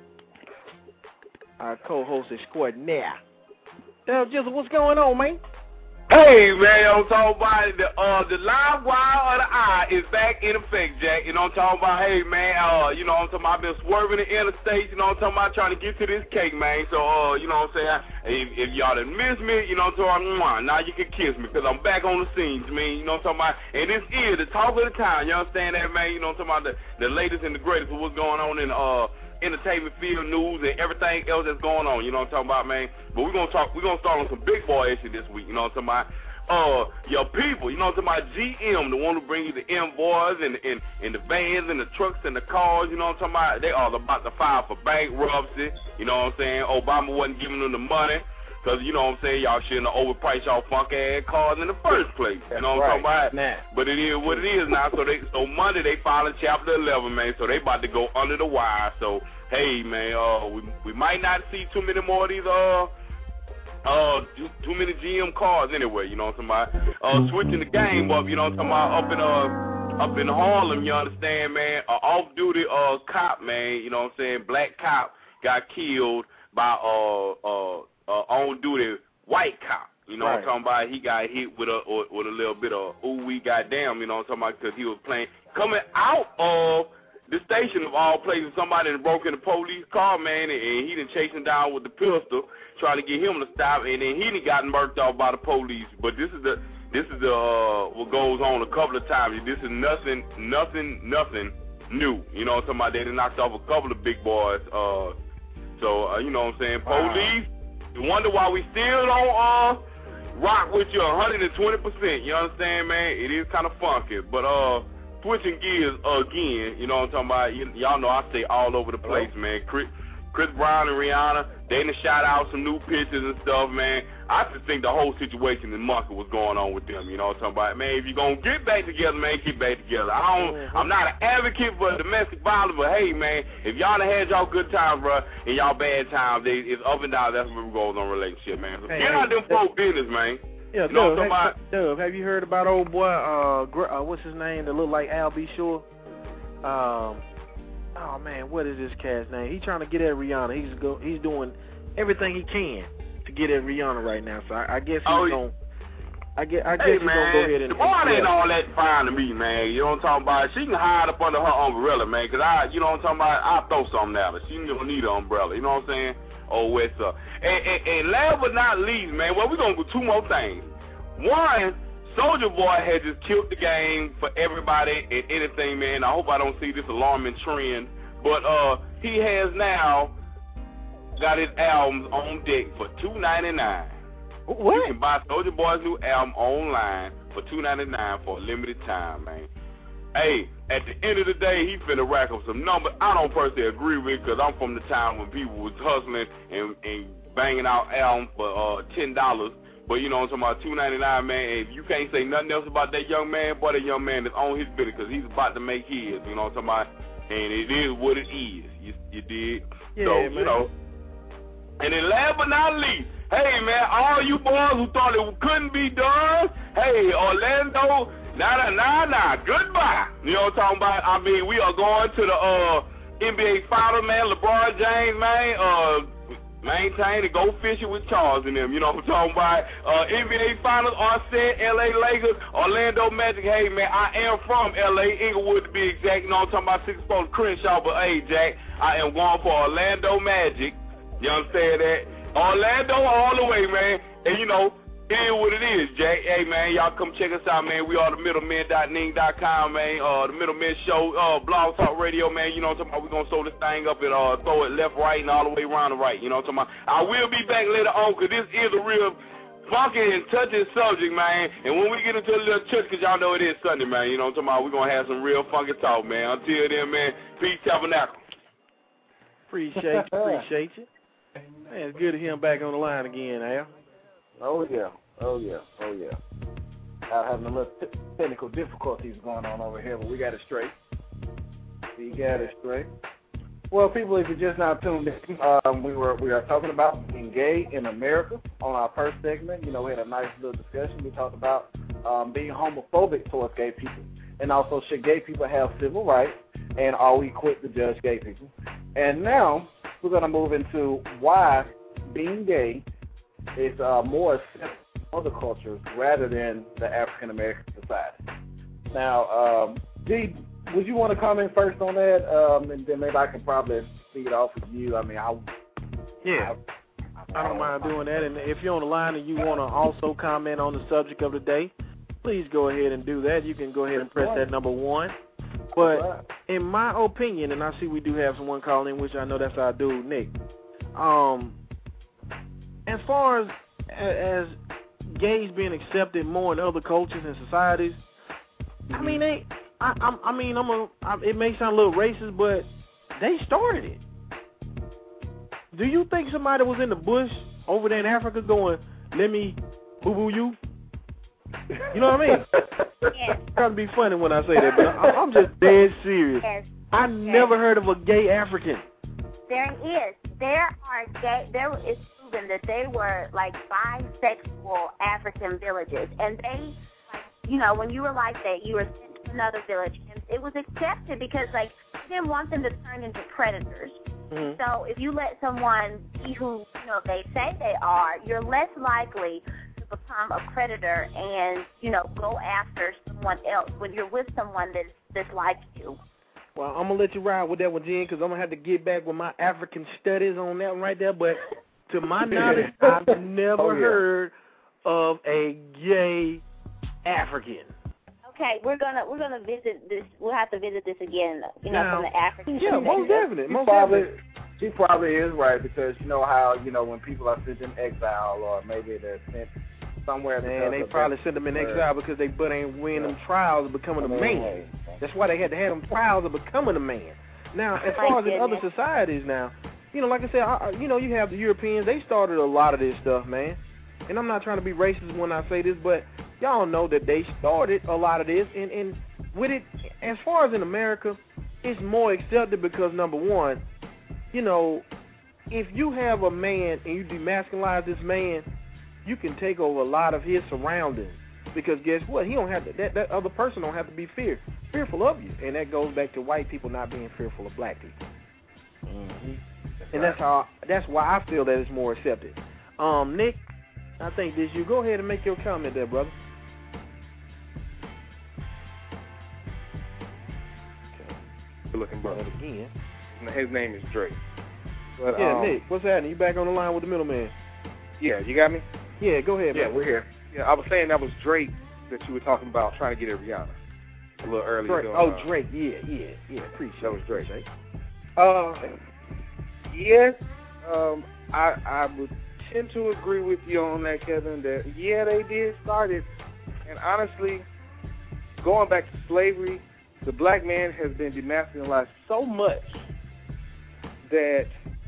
[SPEAKER 4] Our co-host extraordinaire. Now, Jizzle, what's going on, man?
[SPEAKER 8] Hey, man, I'm talking about the, uh, the live wire of the eye is back in effect, Jack. You know what I'm talking about? Hey, man, uh, you know what I'm talking about? I've been swerving the interstate, you know what I'm talking about? Trying to get to this cake, man. So, uh, you know what I'm saying? If, if y'all done miss me, you know what I'm talking about? Now you can kiss me because I'm back on the scenes, man. You know what I'm talking about? And this is the talk of the town. You understand that, man? You know what I'm talking about? The, the latest and the greatest of what's going on in, uh, entertainment field, news, and everything else that's going on. You know what I'm talking about, man? But we're gonna talk. We're gonna start on some big boy issue this week. You know what I'm talking about? Uh, your people. You know what I'm talking about? G M, the one who bring you the invoice and and and the vans and the trucks and the cars. You know what I'm talking about? They all about to file for bankruptcy. You know what I'm saying? Obama wasn't giving them the money. Because, you know what I'm saying, y'all shouldn't have overpriced y'all funk-ass cars in the first place. You know what I'm talking about? Nah. But it is what it is now. So they, so Monday they filing Chapter eleven, man. So they about to go under the wire. So, hey, man, uh, we we might not see too many more of these, uh, uh, too, too many G M cars anyway. You know what I'm talking about? Uh, switching the game up, you know what I'm talking about, up in, uh, up in Harlem, you understand, man? Uh, off-duty uh, cop, man, you know what I'm saying, black cop got killed by, uh, uh, Uh, on duty white cop, you know right. what I'm talking about? He got hit with a or, with a little bit of ooh wee goddamn, you know what I'm talking about? Because he was playing coming out of the station of all places. Somebody that broke in the police car, man, and, and he done chased him down with the pistol, trying to get him to stop, and then he done gotten murked off by the police. But this is the this is the uh, what goes on a couple of times. This is nothing, nothing, nothing new. You know what I'm talking about? They done knocked off a couple of big boys. Uh, so uh, you know what I'm saying? Police. Wow. You wonder why we still don't uh, rock with you one hundred twenty percent. You understand, man? It is kind of funky. But uh, switching gears again, you know what I'm talking about? Y- y'all know I stay all over the place, man. Chris, Chris Brown and Rihanna, they done shot out some new pictures and stuff, man. I just think the whole situation in Monkey was going on with them. You know what I'm talking about? Man, if you're going to get back together, man, get back together. I don't, mm-hmm. I'm not an advocate for domestic violence, but, hey, man, if y'all done had y'all good times, bro, and y'all bad times, they, it's up and down. That's where we goes on relationship, man. So hey, get out hey, them folk business, man.
[SPEAKER 4] Yeah,
[SPEAKER 8] you know
[SPEAKER 4] Dove, have, Dove, have you heard about old boy, uh, uh, what's his name, that look like Al B. Sure? Um, oh, man, what is this cat's name? He's trying to get at Rihanna. He's go, he's doing everything he can to get at Rihanna right now. So I, I guess he's oh, going I guess, I guess
[SPEAKER 8] hey,
[SPEAKER 4] he's going to go ahead and...
[SPEAKER 8] the boy ain't all that fine to me, man. You know what I'm talking about? She can hide up under her umbrella, man, because I, you know what I'm talking about? I'll throw something at her. She don't need an umbrella. You know what I'm saying? Oh, what's up? And, and, and last but not least, man, well, we're going to do two more things. One, Soulja Boy has just killed the game for everybody and anything, man. I hope I don't see this alarming trend. But uh, he has now got his albums on deck for two ninety-nine. What? You can buy Soulja Boy's new album online for two ninety-nine for a limited time, man. Hey, at the end of the day, he finna rack up some numbers. I don't personally agree with it because I'm from the time when people was hustling and, and banging out albums for uh, ten dollars. But, you know what I'm talking about, two ninety-nine, man. If you can't say nothing else about that young man, boy, that young man is on his business because he's about to make his, you know what I'm talking about? And it is what it is. You, you did?
[SPEAKER 4] Yeah,
[SPEAKER 8] so,
[SPEAKER 4] man.
[SPEAKER 8] you know. And then last but not least, hey, man, all you boys who thought it couldn't be done, hey, Orlando, nah, nah, nah, nah, goodbye. You know what I'm talking about? I mean, we are going to the uh, N B A Finals, man. LeBron James, man, uh, maintain and go fishing with Charles and them. You know what I'm talking about? Uh, N B A Finals on set, L A Lakers, Orlando Magic. Hey, man, I am from L A, Inglewood to be exact. You know what I'm talking about? six four Crenshaw, but hey, Jack, I am going for Orlando Magic. You understand that? Orlando all the way, man. And, you know, it is what it is, Jack. Hey, man, y'all come check us out, man. We are the middlemen dot ning dot com, man. Uh, the Middlemen Show, uh, Blog Talk Radio, man. You know what I'm talking about? We're going to sew this thing up and uh, throw it left, right, and all the way around the right. You know what I'm talking about? I will be back later on because this is a real funky and touchy subject, man. And when we get into a little church, because y'all know it is Sunday, man, you know what I'm talking about, we're going to have some real funky talk, man. Until then, man, peace, tabernacle.
[SPEAKER 4] Appreciate you, appreciate you. Man, it's good to hear him back on the line again, Al.
[SPEAKER 3] Oh, yeah. Oh, yeah. Oh, yeah. Out having a little t- technical difficulties going on over here, but we got it straight. We got it straight. Well, people, if you're just now tuned in, um, we were we are talking about being gay in America on our first segment. You know, we had a nice little discussion. We talked about um, being homophobic towards gay people, and also should gay people have civil rights, and are we quick to judge gay people? And now we're going to move into why being gay is uh, more accepted in other cultures rather than the African American society. Now, um, Dee, would you want to comment first on that, um, and then maybe I can probably feed it off with you? I mean, I
[SPEAKER 4] yeah, I, I don't mind doing that. And if you're on the line and you want to also comment on the subject of the day, please go ahead and do that. You can go ahead and press that number one. But in my opinion, and I see we do have someone calling in, which I know that's our dude, Nick. Um, as far as as gays being accepted more in other cultures and societies, mm-hmm. I mean, they, I, I, I mean, I'm a, I, it may sound a little racist, but they started it. Do you think somebody was in the bush over there in Africa going, "Let me boo-boo you"? You know what I mean?
[SPEAKER 5] Yes.
[SPEAKER 4] It's trying to be funny when I say that, but I, I'm just dead serious.
[SPEAKER 5] Yes.
[SPEAKER 4] I
[SPEAKER 5] yes.
[SPEAKER 4] never heard of a gay African.
[SPEAKER 5] There is. There are gay. There is proven that they were like bisexual African villages, and they, like, you know, when you were like that, you were sent to another village, and it was accepted because, like, they didn't want them to turn into predators. Mm-hmm. So if you let someone be who, you know, they say they are, you're less likely to become a predator and, you know, go after someone else when you're with someone that's, that's like you.
[SPEAKER 4] Well, I'm going to let you ride with that one, Jen, because I'm going to have to get back with my African studies on that one right there. But to my knowledge, I've never oh, yeah. heard of a gay African.
[SPEAKER 5] Okay, we're gonna we're gonna visit this. We'll have to visit this again. You know,
[SPEAKER 4] now,
[SPEAKER 5] from the African.
[SPEAKER 4] Yeah, most definitely.
[SPEAKER 3] She
[SPEAKER 4] most
[SPEAKER 3] probably,
[SPEAKER 4] definitely.
[SPEAKER 3] She probably is right because you know how you know when people are sent in exile or maybe they're sent somewhere.
[SPEAKER 4] Man, they probably sent them in exile because they butt ain't winning them trials of becoming a man. That's why they had to have them trials of becoming a man. Now, as far as in other societies, now, you know, like I said, I, you know, you have the Europeans. They started a lot of this stuff, man. And I'm not trying to be racist when I say this, but y'all know that they started a lot of this. And, and with it, as far as in America, it's more accepted because, number one, you know, if you have a man and you demasculinize this man, you can take over a lot of his surroundings. Because guess what? He don't have to, that, that other person don't have to be fear, fearful of you. And that goes back to white people not being fearful of black people. Mm-hmm. That's and right. that's how that's why I feel that it's more accepted. Um, Nick, I think this you go ahead and make your comment there, brother.
[SPEAKER 6] Okay. Good looking brother
[SPEAKER 4] again.
[SPEAKER 6] His name is Drake. But,
[SPEAKER 4] yeah,
[SPEAKER 6] um,
[SPEAKER 4] Nick, what's happening? You back on the line with the middleman?
[SPEAKER 6] Yeah, you got me?
[SPEAKER 4] Yeah, go ahead,
[SPEAKER 3] Yeah,
[SPEAKER 4] man.
[SPEAKER 3] we're here.
[SPEAKER 6] Yeah, I was saying that was Drake that you were talking about trying to get at Rihanna a little earlier.
[SPEAKER 4] Drake.
[SPEAKER 6] Doing,
[SPEAKER 4] oh,
[SPEAKER 6] uh,
[SPEAKER 4] Drake. Yeah, yeah, yeah. Appreciate
[SPEAKER 6] that was Drake.
[SPEAKER 4] Drake.
[SPEAKER 6] Uh, yes, um, I I would tend to agree with you on that, Kevin. That yeah, they did start it, and honestly, going back to slavery, the black man has been demasculinized so much that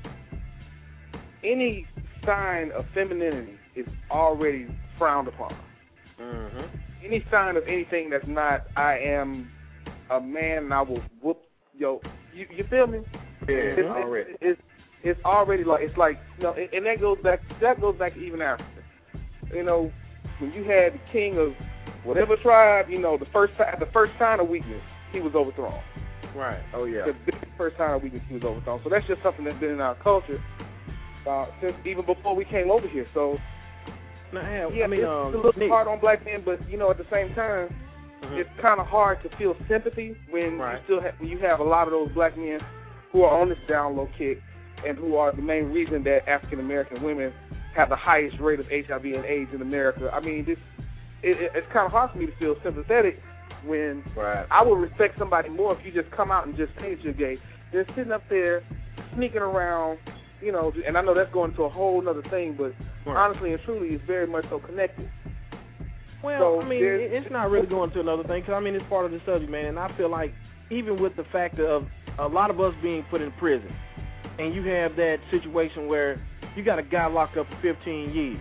[SPEAKER 6] any sign of femininity is already frowned upon.
[SPEAKER 4] Mm-hmm.
[SPEAKER 6] Any sign of anything that's not, I am a man and I will whoop, yo, you, you feel me?
[SPEAKER 3] Yeah,
[SPEAKER 6] it's,
[SPEAKER 3] already.
[SPEAKER 6] It's, it's, it's already like, it's like, you know, and that goes back, that goes back to even Africa. You know, when you had the king of whatever tribe, you know, the first, the first sign of weakness, he was overthrown.
[SPEAKER 3] Right. Oh, yeah.
[SPEAKER 6] The first sign of weakness, he was overthrown. So that's just something that's been in our culture uh, since even before we came over here. So,
[SPEAKER 4] Now,
[SPEAKER 6] yeah,
[SPEAKER 4] I mean,
[SPEAKER 6] it's
[SPEAKER 4] um,
[SPEAKER 6] a little
[SPEAKER 4] Nick.
[SPEAKER 6] hard on black men, but you know, at the same time, mm-hmm. it's kind of hard to feel sympathy when
[SPEAKER 4] right.
[SPEAKER 6] you still have, when you have a lot of those black men who are on this down low kick and who are the main reason that African American women have the highest rate of H I V and AIDS in America. I mean, this it, it, it's kind of hard for me to feel sympathetic when
[SPEAKER 3] right.
[SPEAKER 6] I would respect somebody more if you just come out and just say you're gay. They're sitting up there sneaking around. You know, and I know that's going to a whole other thing, but
[SPEAKER 4] Right.
[SPEAKER 6] honestly and truly is very much so connected.
[SPEAKER 4] Well,
[SPEAKER 6] So
[SPEAKER 4] I mean,
[SPEAKER 6] there's-
[SPEAKER 4] it- it's not really going to another thing, because, I mean, it's part of the subject, man, and I feel like even with the factor of a lot of us being put in prison, and you have that situation where you got a guy locked up for fifteen years.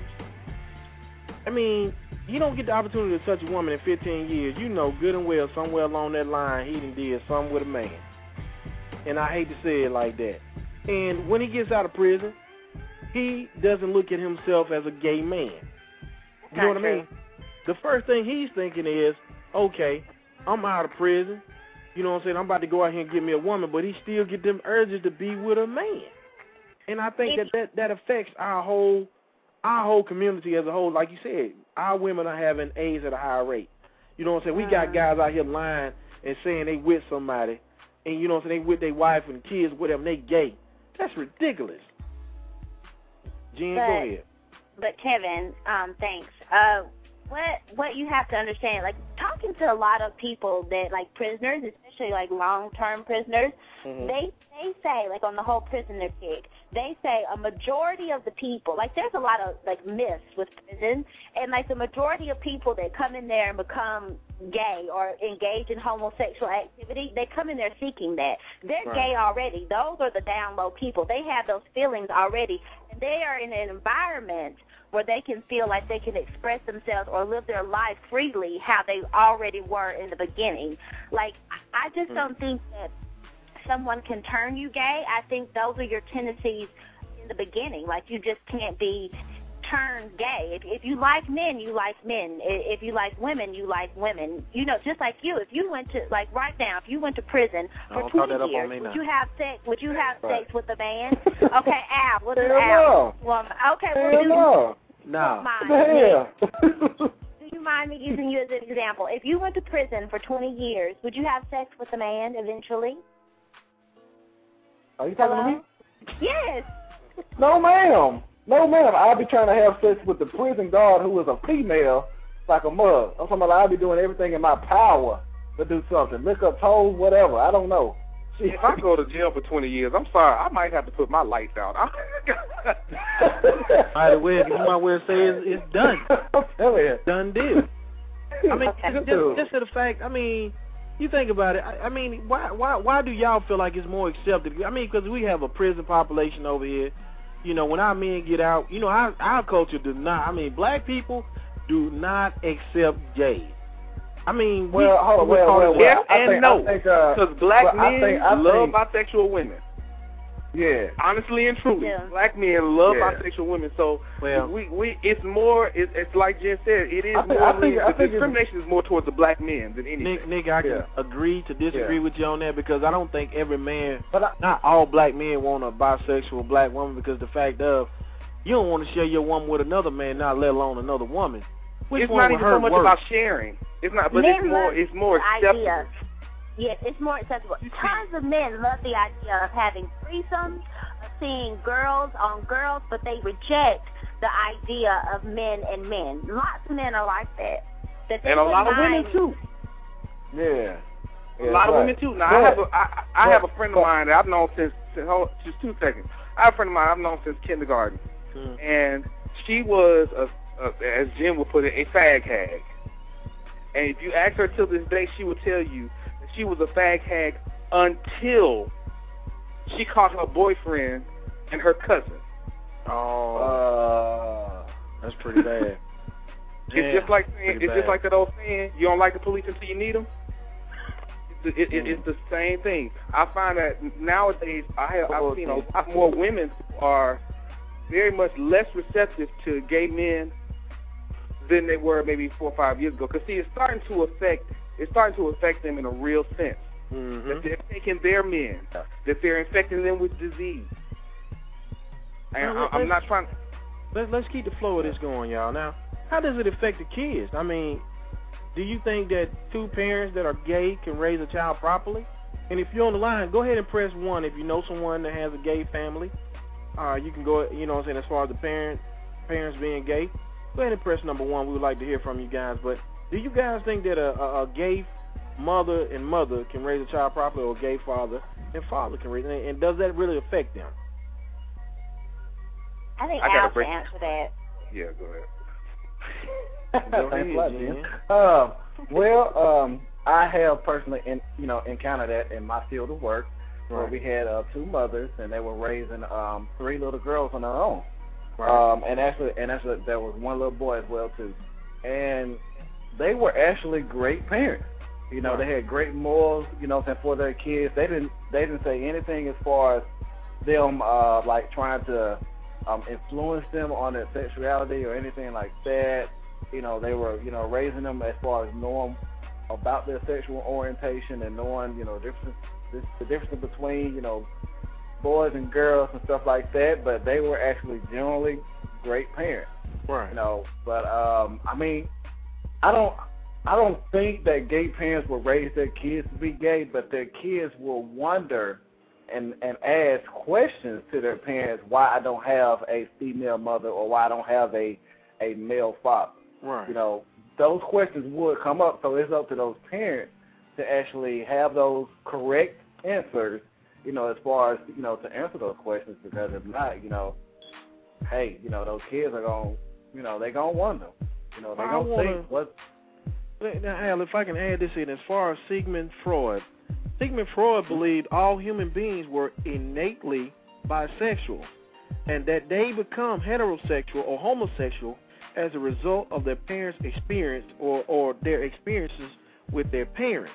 [SPEAKER 4] I mean, you don't get the opportunity to touch a woman in fifteen years. You know good and well somewhere along that line he done did something with a man. And I hate to say it like that. And when he gets out of prison, he doesn't look at himself as a gay man. You know what I mean? The first thing he's thinking is, okay, I'm out of prison. You know what I'm saying? I'm about to go out here and get me a woman, but he still get them urges to be with a man. And I think that, that that affects our whole our whole community as a whole. Like you said, our women are having AIDS at a higher rate. You know what I'm saying? We got guys out here lying and saying they with somebody, and you know what I'm saying, they with their wife and kids, whatever, and they gay. That's ridiculous. Jen,
[SPEAKER 5] But-
[SPEAKER 4] go ahead.
[SPEAKER 5] But Kevin, um, thanks. Uh, what what you have to understand, like talking to a lot of people that like prisoners, especially like long term prisoners,
[SPEAKER 4] Mhm.
[SPEAKER 5] they they say like on the whole prisoner kick, they say a majority of the people, like there's a lot of like myths with prison, and like the majority of people that come in there and become gay or engage in homosexual activity, they come in there seeking that. They're
[SPEAKER 9] Right.
[SPEAKER 5] gay already. Those are the down low people. They have those feelings already, and they are in an environment where they can feel like they can express themselves or live their life freely how they already were in the beginning. Like, I just
[SPEAKER 9] Mm.
[SPEAKER 5] don't think that someone can turn you gay. I think those are your tendencies in the beginning. Like, you just can't be turned gay. If, if you like men, you like men. I- If you like women, you like women. You know, just like you. If you went to, like right now, if you went to prison for
[SPEAKER 4] Don't talk that
[SPEAKER 5] twenty
[SPEAKER 4] up on
[SPEAKER 5] years,
[SPEAKER 4] me
[SPEAKER 5] would
[SPEAKER 4] now.
[SPEAKER 5] you have sex? Would you have
[SPEAKER 4] Right.
[SPEAKER 5] sex with a man? Okay, Al. What is
[SPEAKER 3] Hell
[SPEAKER 5] Al? Well, okay, well,
[SPEAKER 3] Hell
[SPEAKER 5] do
[SPEAKER 3] no.
[SPEAKER 4] No.
[SPEAKER 5] mind.
[SPEAKER 3] What the hell?
[SPEAKER 5] Do you mind me using you as an example? If you went to prison for twenty years, would you have sex with a man eventually?
[SPEAKER 3] Are you talking
[SPEAKER 5] Hello?
[SPEAKER 3] to me?
[SPEAKER 5] Yes.
[SPEAKER 3] No, ma'am. No, ma'am. I'll be trying to have sex with the prison guard who is a female like a mug. I'm talking about I'll be doing everything in my power to do something. Lick up toes, whatever. I don't know.
[SPEAKER 6] If I go to jail for twenty years, I'm sorry, I might have to put my lights out.
[SPEAKER 4] By the way, you might well say it's, it's done.
[SPEAKER 3] I'm telling you.
[SPEAKER 4] Done deal. I mean,
[SPEAKER 3] Okay.
[SPEAKER 4] just, just to the fact, I mean, you think about it, I, I mean, why why why do y'all feel like it's more accepted? I mean, because we have a prison population over here. You know, when our men get out, you know, our, our culture does not, I mean, black people do not accept gays. I mean, we,
[SPEAKER 3] Well, hold on,
[SPEAKER 4] we
[SPEAKER 3] well,
[SPEAKER 4] call
[SPEAKER 3] well,
[SPEAKER 4] it-
[SPEAKER 3] well,
[SPEAKER 6] Yes
[SPEAKER 3] I
[SPEAKER 6] and
[SPEAKER 3] think-
[SPEAKER 6] no.
[SPEAKER 3] I think, uh,
[SPEAKER 6] Because black
[SPEAKER 3] well, I
[SPEAKER 6] men
[SPEAKER 3] think- I
[SPEAKER 6] love
[SPEAKER 3] think-
[SPEAKER 6] bisexual women.
[SPEAKER 3] Yeah.
[SPEAKER 6] Honestly and truly,
[SPEAKER 5] Yeah.
[SPEAKER 6] black men love
[SPEAKER 3] Yeah.
[SPEAKER 6] bisexual women. So
[SPEAKER 4] Well-
[SPEAKER 6] we we it's more it, it's like Jen said. It is
[SPEAKER 3] I think-
[SPEAKER 6] more.
[SPEAKER 3] I think-
[SPEAKER 6] leaning-
[SPEAKER 3] I
[SPEAKER 6] the
[SPEAKER 3] think it's-
[SPEAKER 6] discrimination is more towards the black men than anything.
[SPEAKER 4] Nick, Nick, I can
[SPEAKER 3] Yeah.
[SPEAKER 4] agree to disagree
[SPEAKER 3] Yeah.
[SPEAKER 4] with you on that, because I don't think every man,
[SPEAKER 3] But I,
[SPEAKER 4] not all black men want a bisexual black woman, because the fact of, you don't want to share your woman with another man, not let alone another woman. Which
[SPEAKER 6] It's
[SPEAKER 4] one
[SPEAKER 6] not
[SPEAKER 4] would
[SPEAKER 6] even
[SPEAKER 4] hurt
[SPEAKER 6] so much
[SPEAKER 4] worse?
[SPEAKER 6] about sharing. It's not, but
[SPEAKER 5] Men
[SPEAKER 6] it's more
[SPEAKER 5] love
[SPEAKER 6] it's more
[SPEAKER 5] the
[SPEAKER 6] acceptable.
[SPEAKER 5] idea. Yes, it's more acceptable. Tons of men love the idea of having threesomes, of seeing girls on girls, but they reject the idea of men and men. Lots of men are like that. that they
[SPEAKER 6] And a lot of
[SPEAKER 5] wouldn't
[SPEAKER 6] women
[SPEAKER 5] mind-
[SPEAKER 6] too.
[SPEAKER 3] yeah.
[SPEAKER 6] A
[SPEAKER 3] Yeah,
[SPEAKER 6] lot of
[SPEAKER 3] right.
[SPEAKER 6] women too. Now
[SPEAKER 3] But-
[SPEAKER 6] I have a I, I
[SPEAKER 3] but-
[SPEAKER 6] have a friend of
[SPEAKER 3] but-
[SPEAKER 6] mine that I've known since, since hold, just two seconds. I have a friend of mine I've known since kindergarten,
[SPEAKER 4] Hmm.
[SPEAKER 6] and she was a, a as Jim would put it, a fag hag. And if you ask her till this day, she will tell you that she was a fag hag until she caught her boyfriend and her cousin.
[SPEAKER 4] Oh,
[SPEAKER 3] Uh,
[SPEAKER 4] that's pretty bad.
[SPEAKER 6] It's just like saying,
[SPEAKER 4] pretty
[SPEAKER 6] it's just
[SPEAKER 4] bad.
[SPEAKER 6] like that old saying, you don't like the police until you need them. It, it, it, it's the same thing. I find that nowadays I have, I've seen a lot more women who are very much less receptive to gay men than they were maybe four or five years ago. Because see, it's starting to affect it's starting to affect them in a real sense.
[SPEAKER 4] Mm-hmm.
[SPEAKER 6] That they're taking their men, that they're infecting them with disease. And
[SPEAKER 4] Well,
[SPEAKER 6] I, I'm
[SPEAKER 4] let's-
[SPEAKER 6] not trying.
[SPEAKER 4] Let's let's keep the flow of this going, y'all. Now, how does it affect the kids? I mean, do you think that two parents that are gay can raise a child properly? And if you're on the line, go ahead and press one. If you know someone that has a gay family, uh, you can go. You know what I'm saying? As far as the parent parents being gay, go ahead and press number one. We would like to hear from you guys. But do you guys think that a, a, a gay mother and mother can raise a child properly, or a gay father and father can raise? And does that really affect them?
[SPEAKER 5] I think
[SPEAKER 6] I gotta
[SPEAKER 5] Al should
[SPEAKER 6] break-
[SPEAKER 5] answer that.
[SPEAKER 6] Yeah, go ahead.
[SPEAKER 4] Go
[SPEAKER 3] Thanks
[SPEAKER 4] ahead,
[SPEAKER 3] a lot,
[SPEAKER 4] Jen.
[SPEAKER 3] Jen. Um, well, um, I have personally, in, you know, encountered that in my field of work, where
[SPEAKER 4] Right.
[SPEAKER 3] we had uh, two mothers, and they were raising um, three little girls on their own.
[SPEAKER 4] Right.
[SPEAKER 3] Um, and actually, and actually, there was one little boy as well too. And they were actually great parents. You know,
[SPEAKER 4] Right.
[SPEAKER 3] they had great morals. You know, for their kids, they didn't they didn't say anything as far as them uh, like trying to um, influence them on their sexuality or anything like that. You know, they were you know raising them as far as knowing about their sexual orientation and knowing you know difference this, the difference between you know boys and girls and stuff like that. But they were actually generally great parents.
[SPEAKER 4] Right.
[SPEAKER 3] You know, but um, I mean, I don't. I don't think that gay parents will raise their kids to be gay, but their kids will wonder and, and ask questions to their parents why I don't have a female mother or why I don't have a, a male father.
[SPEAKER 4] Right.
[SPEAKER 3] You know, those questions would come up, so it's up to those parents to actually have those correct answers, you know, as far as, you know, to answer those questions, because if not, you know, hey, you know, those kids are going to, you know, they're going to wonder. You know, they're going to
[SPEAKER 4] wanna...
[SPEAKER 3] think what...
[SPEAKER 4] Now, Al, if I can add this in, as far as Sigmund Freud, Sigmund Freud believed all human beings were innately bisexual and that they become heterosexual or homosexual as a result of their parents' experience or, or their experiences with their parents.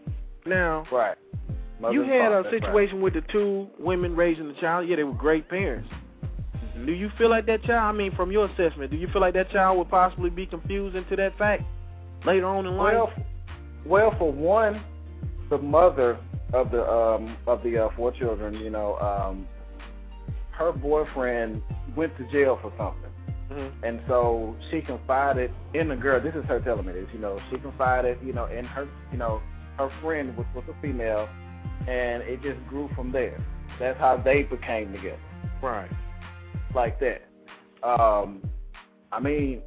[SPEAKER 4] Now,
[SPEAKER 3] right.
[SPEAKER 4] you had a
[SPEAKER 3] That's
[SPEAKER 4] situation
[SPEAKER 3] right.
[SPEAKER 4] with the two women raising the child. Yeah, they were great parents. Mm-hmm. Do you feel like that child, I mean, from your assessment, do you feel like that child would possibly be confused into that fact later on in life?
[SPEAKER 3] Well, well, for one, the mother of the um, of the uh, four children, you know, um, her boyfriend went to jail for something, mm-hmm. and so she confided in the girl. This is her telling me this. You know, she confided, you know, in her, you know, her friend was was a female, and it just grew from there. That's how they became together.
[SPEAKER 4] Right.
[SPEAKER 3] Like that. Um, I mean,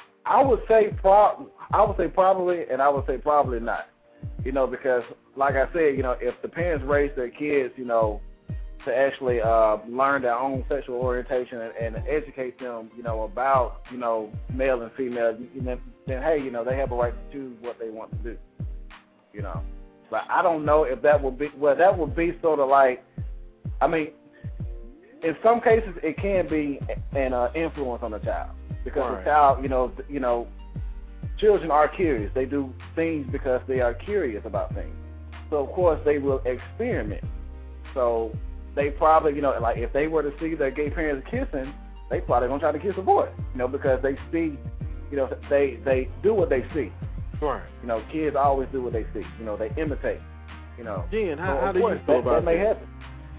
[SPEAKER 3] I would say pro- I would say probably, and I would say probably not. You know, because like I said, you know, if the parents raise their kids, you know, to actually uh, learn their own sexual orientation and, and educate them, you know, about, you know, male and female, you know, then hey, you know, they have a right to choose what they want to do. You know, but I don't know if that would be well. That would be sort of like, I mean, in some cases it can be an uh, influence on the child because
[SPEAKER 4] right.
[SPEAKER 3] the child, you know, you know, children are curious. They do things because they are curious about things. So of course they will experiment. So they probably, you know, like if they were to see their gay parents kissing, they probably gonna try to kiss a boy, you know, because they see, you know, they they do what they see.
[SPEAKER 4] Right.
[SPEAKER 3] You know, kids always do what they see. You know, they imitate. You know.
[SPEAKER 4] Jen, how,
[SPEAKER 3] so
[SPEAKER 4] how do
[SPEAKER 3] course,
[SPEAKER 4] you feel
[SPEAKER 3] that,
[SPEAKER 4] about
[SPEAKER 3] that? may
[SPEAKER 4] that?
[SPEAKER 3] happen.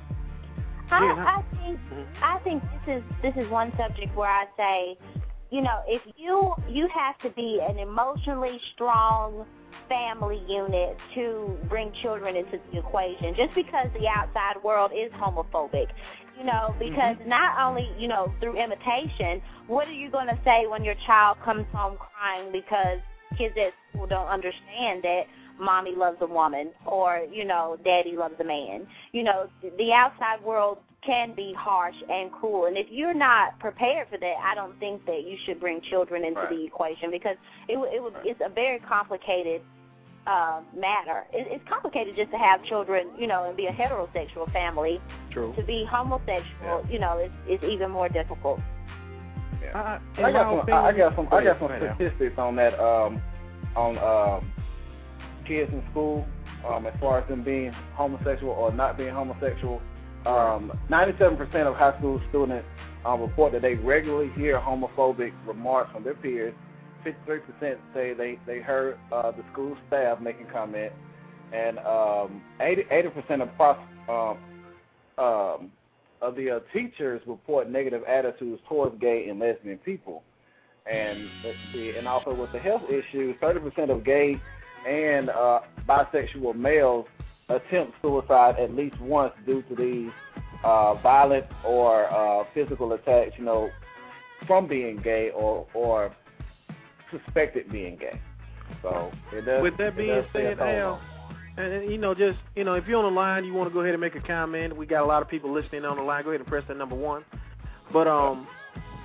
[SPEAKER 5] I,
[SPEAKER 4] Jen, how-
[SPEAKER 5] I think
[SPEAKER 4] mm-hmm.
[SPEAKER 5] I think this is this is one subject where I say, you know, if you you have to be an emotionally strong family unit to bring children into the equation, just because the outside world is homophobic. You know, because mm-hmm. not only, you know, through imitation, what are you going to say when your child comes home crying because kids at school don't understand that mommy loves a woman or, you know, daddy loves a man? You know, the outside world can be harsh and cruel. And if you're not prepared for that, I don't think that you should bring children into
[SPEAKER 3] right.
[SPEAKER 5] the equation because it, it would, it's a very complicated uh, matter. It, it's complicated just to have children, you know, and be a heterosexual family.
[SPEAKER 4] True.
[SPEAKER 5] To be homosexual, yeah. you know, it's, it's even more difficult.
[SPEAKER 3] Yeah. I, I, got some, opinion, I got some. I got some statistics on that. Um, on um, kids in school, um, as far as them being homosexual or not being homosexual. Um, ninety-seven percent of high school students um, report that they regularly hear homophobic remarks from their peers. fifty-three percent say they they heard uh, the school staff making comments, and um, eighty percent of pros, um, um, of the uh, teachers report negative attitudes towards gay and lesbian people. And let's see, and also with the health issues, thirty percent of gay and uh, bisexual males attempt suicide at least once due to these uh, violent or uh, physical attacks, you know, from being gay or or suspected being gay. So it does.
[SPEAKER 4] With that being said, Al,
[SPEAKER 3] and,
[SPEAKER 4] and you know, just you know, if you're on the line, you want to go ahead and make a comment. We got a lot of people listening on the line. Go ahead and press that number one. But um,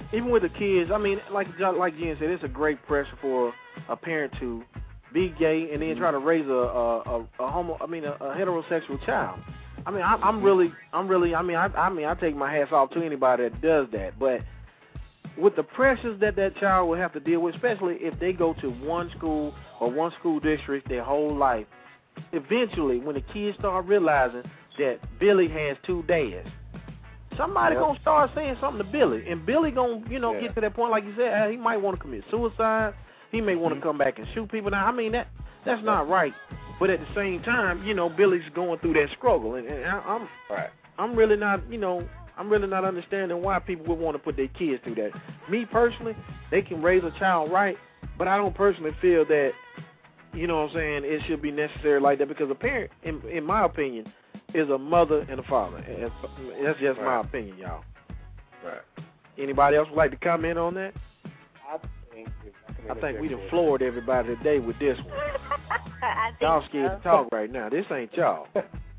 [SPEAKER 4] even with the kids, I mean, like like Jen said, it's a great pressure for a parent to be gay and then mm-hmm. try to raise a a, a, a homo, I mean, a, a heterosexual child. I mean, I, I'm really, I'm really, I mean, I, I mean, I take my hats off to anybody that does that. But with the pressures that that child will have to deal with, especially if they go to one school or one school district their whole life, eventually, when the kids start realizing that Billy has two dads, somebody yep. gonna start saying something to Billy, and Billy gonna, you know, yeah. get to that point, like you said, uh, he might want to commit suicide. He may want to mm-hmm. come back and shoot people. Now, I mean, that that's not right. But at the same time, you know, Billy's going through that struggle, and, and I, I'm right. I'm really not, you know, I'm really not understanding why people would want to put their kids through that. Me personally, they can raise a child right, but I don't personally feel that, you know what I'm saying, it should be necessary like that, because a parent, in, in my opinion, is a mother and a father. And that's just right. my opinion, y'all.
[SPEAKER 6] Right.
[SPEAKER 4] Anybody else would like to comment on that?
[SPEAKER 6] I think
[SPEAKER 4] I think we done floored everybody today with this one.
[SPEAKER 5] I think
[SPEAKER 4] y'all scared
[SPEAKER 5] so.
[SPEAKER 4] to talk right now. This ain't y'all.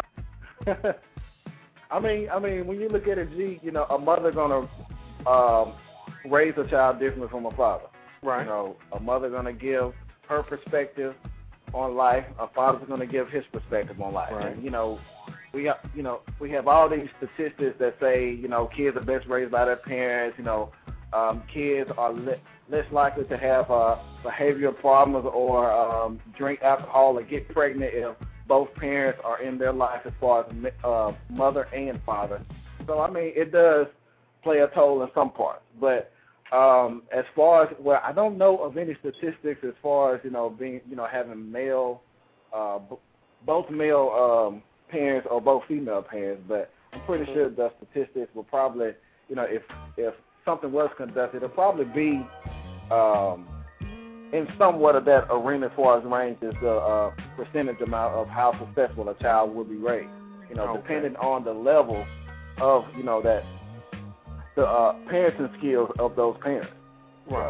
[SPEAKER 3] I mean, I mean, when you look at it, G, you know, a mother gonna um, raise a child differently from a father.
[SPEAKER 4] Right.
[SPEAKER 3] You know, a mother gonna give her perspective on life. A father's gonna give his perspective on life.
[SPEAKER 4] Right.
[SPEAKER 3] And, you know, we have, you know, we have all these statistics that say, you know, kids are best raised by their parents. You know, um, kids are le- less likely to have uh, behavioral problems or um, drink alcohol or get pregnant if both parents are in their life, as far as uh, mother and father. So, I mean, it does play a toll in some parts. But um, as far as, well, I don't know of any statistics as far as, you know, being, you know, having male, uh, b- both male um, parents or both female parents. But I'm pretty mm-hmm. sure the statistics will probably, you know, if if something was conducted, it'll probably be um, in somewhat of that arena as far as range as the uh, percentage amount of how successful a child will be raised. You know, okay. depending on the level of, you know, that the uh, parenting skills of those parents.
[SPEAKER 4] Right.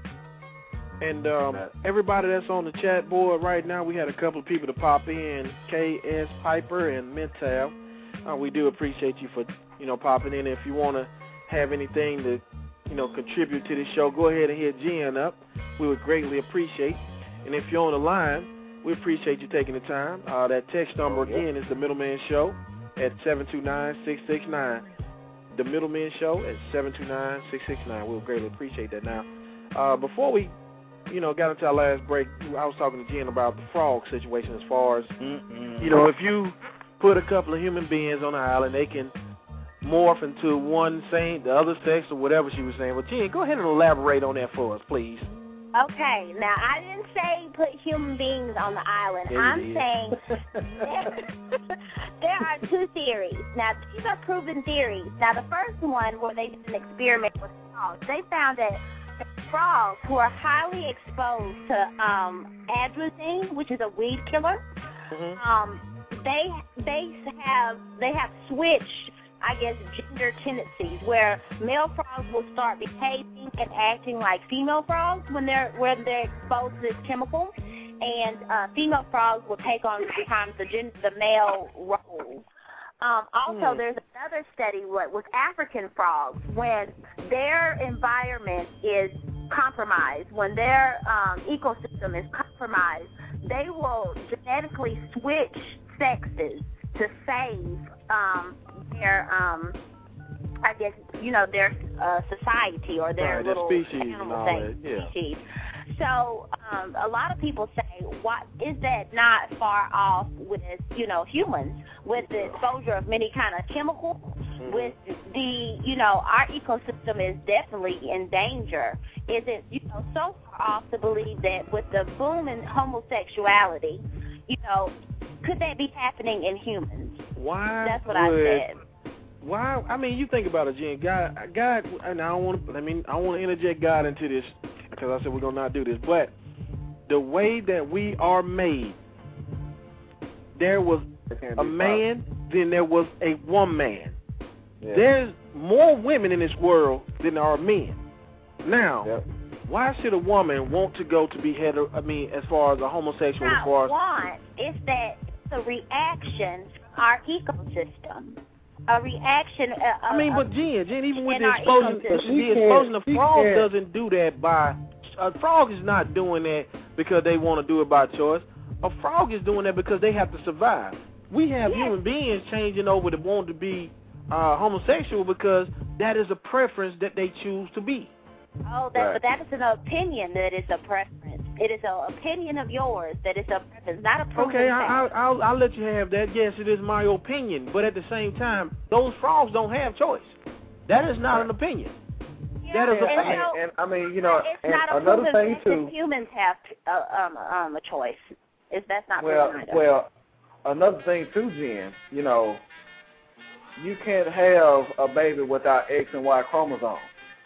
[SPEAKER 4] And um, everybody that's on the chat board right now, we had a couple of people to pop in, K S Piper and Mental. Uh, we do appreciate you for, you know, popping in. If you want to have anything to, you know, contribute to this show, go ahead and hit Jen up. We would greatly appreciate. And if you're on the line, we appreciate you taking the time. Uh, that text number again is the Middleman Show at seven two nine, six six nine. The Middleman Show at seven two nine, six six nine. We'll greatly appreciate that. Now, uh, before we, you know, got into our last break, I was talking to Jen about the frog situation as far as, mm-hmm. you know, if you put a couple of human beings on an island, they can morph into one same, the other sex, or whatever she was saying. Well, Jen, go ahead and elaborate on that for us, please.
[SPEAKER 5] Okay, now I didn't say put human beings on the island.
[SPEAKER 4] There
[SPEAKER 5] I'm saying there, there are two theories. Now, these are proven theories. Now, the first one, where they did an experiment with frogs, they found that frogs who are highly exposed to um, atrazine, which is a weed killer, mm-hmm. um, they they have they have switched, I guess, gender tendencies, where male frogs will start behaving and acting like female frogs when they're when they're exposed to this chemical, and uh, female frogs will take on sometimes the gen- the male role. Um, also, hmm. there's another study with, with African frogs. When their environment is compromised, when their um, ecosystem is compromised, they will genetically switch sexes to save um, their, um, I guess, you know, their uh, society or their
[SPEAKER 4] right,
[SPEAKER 5] little
[SPEAKER 4] species
[SPEAKER 5] animal
[SPEAKER 4] thing, yeah.
[SPEAKER 5] species. So um, a lot of people say, what is that not far off with, you know, humans, with the exposure of many kind of chemicals, mm-hmm. with the, you know, our ecosystem is definitely in danger. Is it, you know, so far off to believe that with the boom in homosexuality, you know, could that be happening in humans?
[SPEAKER 4] Why?
[SPEAKER 5] That's what
[SPEAKER 4] would,
[SPEAKER 5] I said.
[SPEAKER 4] Why? I mean, you think about it, Jen. God, God, and I don't want to. I mean, I don't want to interject God into this because I said we're gonna not do this. But the way that we are made, there was a man, then there was a woman. Yeah. There's more women in this world than there are men. Now, yep. why should a woman want to go to be hetero? I mean, as far as a homosexual,
[SPEAKER 5] Not
[SPEAKER 4] as far as
[SPEAKER 5] want, it's that the reaction from our ecosystem. a reaction. Uh,
[SPEAKER 4] I mean,
[SPEAKER 5] uh,
[SPEAKER 4] but Jen, Jen, even with
[SPEAKER 5] in
[SPEAKER 4] the
[SPEAKER 5] our
[SPEAKER 4] explosion,
[SPEAKER 5] ecosystem.
[SPEAKER 4] the explosion of frog doesn't do that by. A frog is not doing that because they want to do it by choice. A frog is doing that because they have to survive. We have
[SPEAKER 5] yes.
[SPEAKER 4] human beings changing over to want to be uh, homosexual because that is a preference that they choose to be.
[SPEAKER 5] Oh, that,
[SPEAKER 3] Right.
[SPEAKER 5] but that is an opinion that is a preference. It is an opinion of yours that is a preference, not a proven
[SPEAKER 4] Okay, I,
[SPEAKER 5] fact.
[SPEAKER 4] I, I'll, I'll let you have that. Yes, it is my opinion, but at the same time, those frogs don't have choice. That is not
[SPEAKER 3] Right.
[SPEAKER 4] an opinion.
[SPEAKER 5] Yeah,
[SPEAKER 4] that is a
[SPEAKER 5] and
[SPEAKER 4] fact.
[SPEAKER 5] so-
[SPEAKER 3] And I mean, you know,
[SPEAKER 5] it's
[SPEAKER 3] and
[SPEAKER 5] not a
[SPEAKER 3] another
[SPEAKER 5] proven
[SPEAKER 3] thing
[SPEAKER 5] fact
[SPEAKER 3] too.
[SPEAKER 5] that humans have uh, um, um, a choice. Is that's not
[SPEAKER 3] Well,
[SPEAKER 5] proven either.
[SPEAKER 3] well, another thing too, Jen. You know, you can't have a baby without X and Y chromosomes.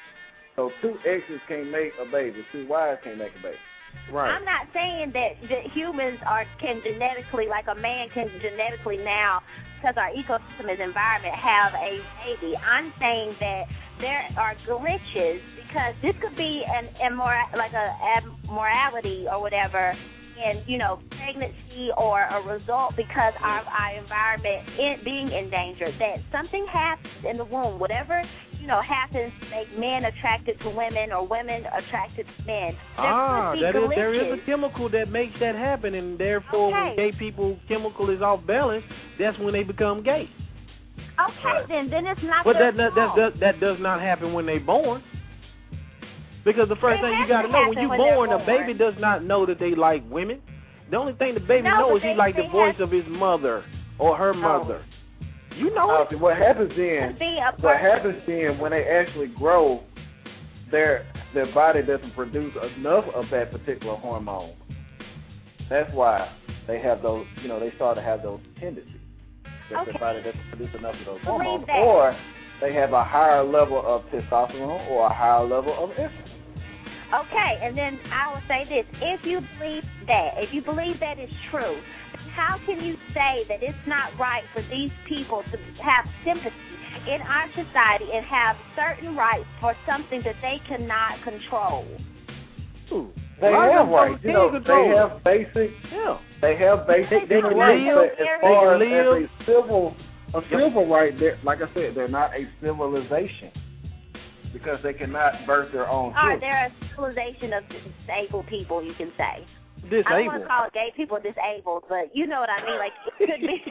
[SPEAKER 3] So two X's can't make a baby. Two Y's can't make a baby.
[SPEAKER 4] Right.
[SPEAKER 5] I'm not saying that, that humans are can genetically, like a man can genetically now, because our ecosystem is environment, have a baby. I'm saying that there are glitches because this could be an immor- like a abnormality or whatever in, you know, pregnancy or a result because of our environment in, being endangered. That something happens in the womb, whatever, you know, happens to make men attracted to women or women attracted to men. There
[SPEAKER 4] Ah,
[SPEAKER 5] could be
[SPEAKER 4] that is,
[SPEAKER 5] glitches.
[SPEAKER 4] there is a chemical that makes that happen, and therefore when
[SPEAKER 5] Okay.
[SPEAKER 4] gay people chemical is off balance, that's when they become gay.
[SPEAKER 5] Okay, then then it's not
[SPEAKER 4] But
[SPEAKER 5] their
[SPEAKER 4] that that,
[SPEAKER 5] fault.
[SPEAKER 4] that that that does not happen when they born. Because the first
[SPEAKER 5] It
[SPEAKER 4] thing you
[SPEAKER 5] has
[SPEAKER 4] got to
[SPEAKER 5] to
[SPEAKER 4] know, when
[SPEAKER 5] happen
[SPEAKER 4] you
[SPEAKER 5] when they're
[SPEAKER 4] born, a
[SPEAKER 5] born.
[SPEAKER 4] baby does not know that they like women. The only thing the baby
[SPEAKER 5] No,
[SPEAKER 4] knows
[SPEAKER 5] but
[SPEAKER 4] is he
[SPEAKER 5] they-
[SPEAKER 4] like the
[SPEAKER 5] they
[SPEAKER 4] voice
[SPEAKER 5] have-
[SPEAKER 4] of his mother or her mother. You know
[SPEAKER 3] Uh,
[SPEAKER 4] it.
[SPEAKER 3] what happens then?
[SPEAKER 5] Could be a
[SPEAKER 3] What
[SPEAKER 5] person.
[SPEAKER 3] happens then when they actually grow, their their body doesn't produce enough of that particular hormone. That's why they have those. You know, they start to have those tendencies. That
[SPEAKER 5] Okay.
[SPEAKER 3] their body doesn't produce enough of those
[SPEAKER 5] Believe
[SPEAKER 3] hormones,
[SPEAKER 5] that.
[SPEAKER 3] or they have a higher level of testosterone or a higher level of estrogen.
[SPEAKER 5] Okay, and then I will say this. If you believe that, if you believe that is true, then how can you say that it's not right for these people to have sympathy in our society and have certain rights for something that they cannot control?
[SPEAKER 4] Ooh.
[SPEAKER 3] They
[SPEAKER 4] A lot of
[SPEAKER 3] have
[SPEAKER 4] them
[SPEAKER 3] rights.
[SPEAKER 4] folks
[SPEAKER 3] You
[SPEAKER 4] can
[SPEAKER 3] know,
[SPEAKER 4] control
[SPEAKER 3] they
[SPEAKER 4] it.
[SPEAKER 3] have basic.
[SPEAKER 4] Yeah.
[SPEAKER 3] They have basic
[SPEAKER 5] They
[SPEAKER 3] human
[SPEAKER 5] can
[SPEAKER 3] rights,
[SPEAKER 5] live,
[SPEAKER 3] but
[SPEAKER 5] they
[SPEAKER 3] as
[SPEAKER 5] can
[SPEAKER 3] far as,
[SPEAKER 4] live.
[SPEAKER 3] as a civil, a civil right, they're- like I said, they're not a civilization because they cannot birth their own
[SPEAKER 5] Or
[SPEAKER 3] children.
[SPEAKER 5] they're a civilization of disabled people, you can say. I don't want
[SPEAKER 4] Disabled.
[SPEAKER 5] to call it gay people disabled, but you know what I mean. Like, it could be.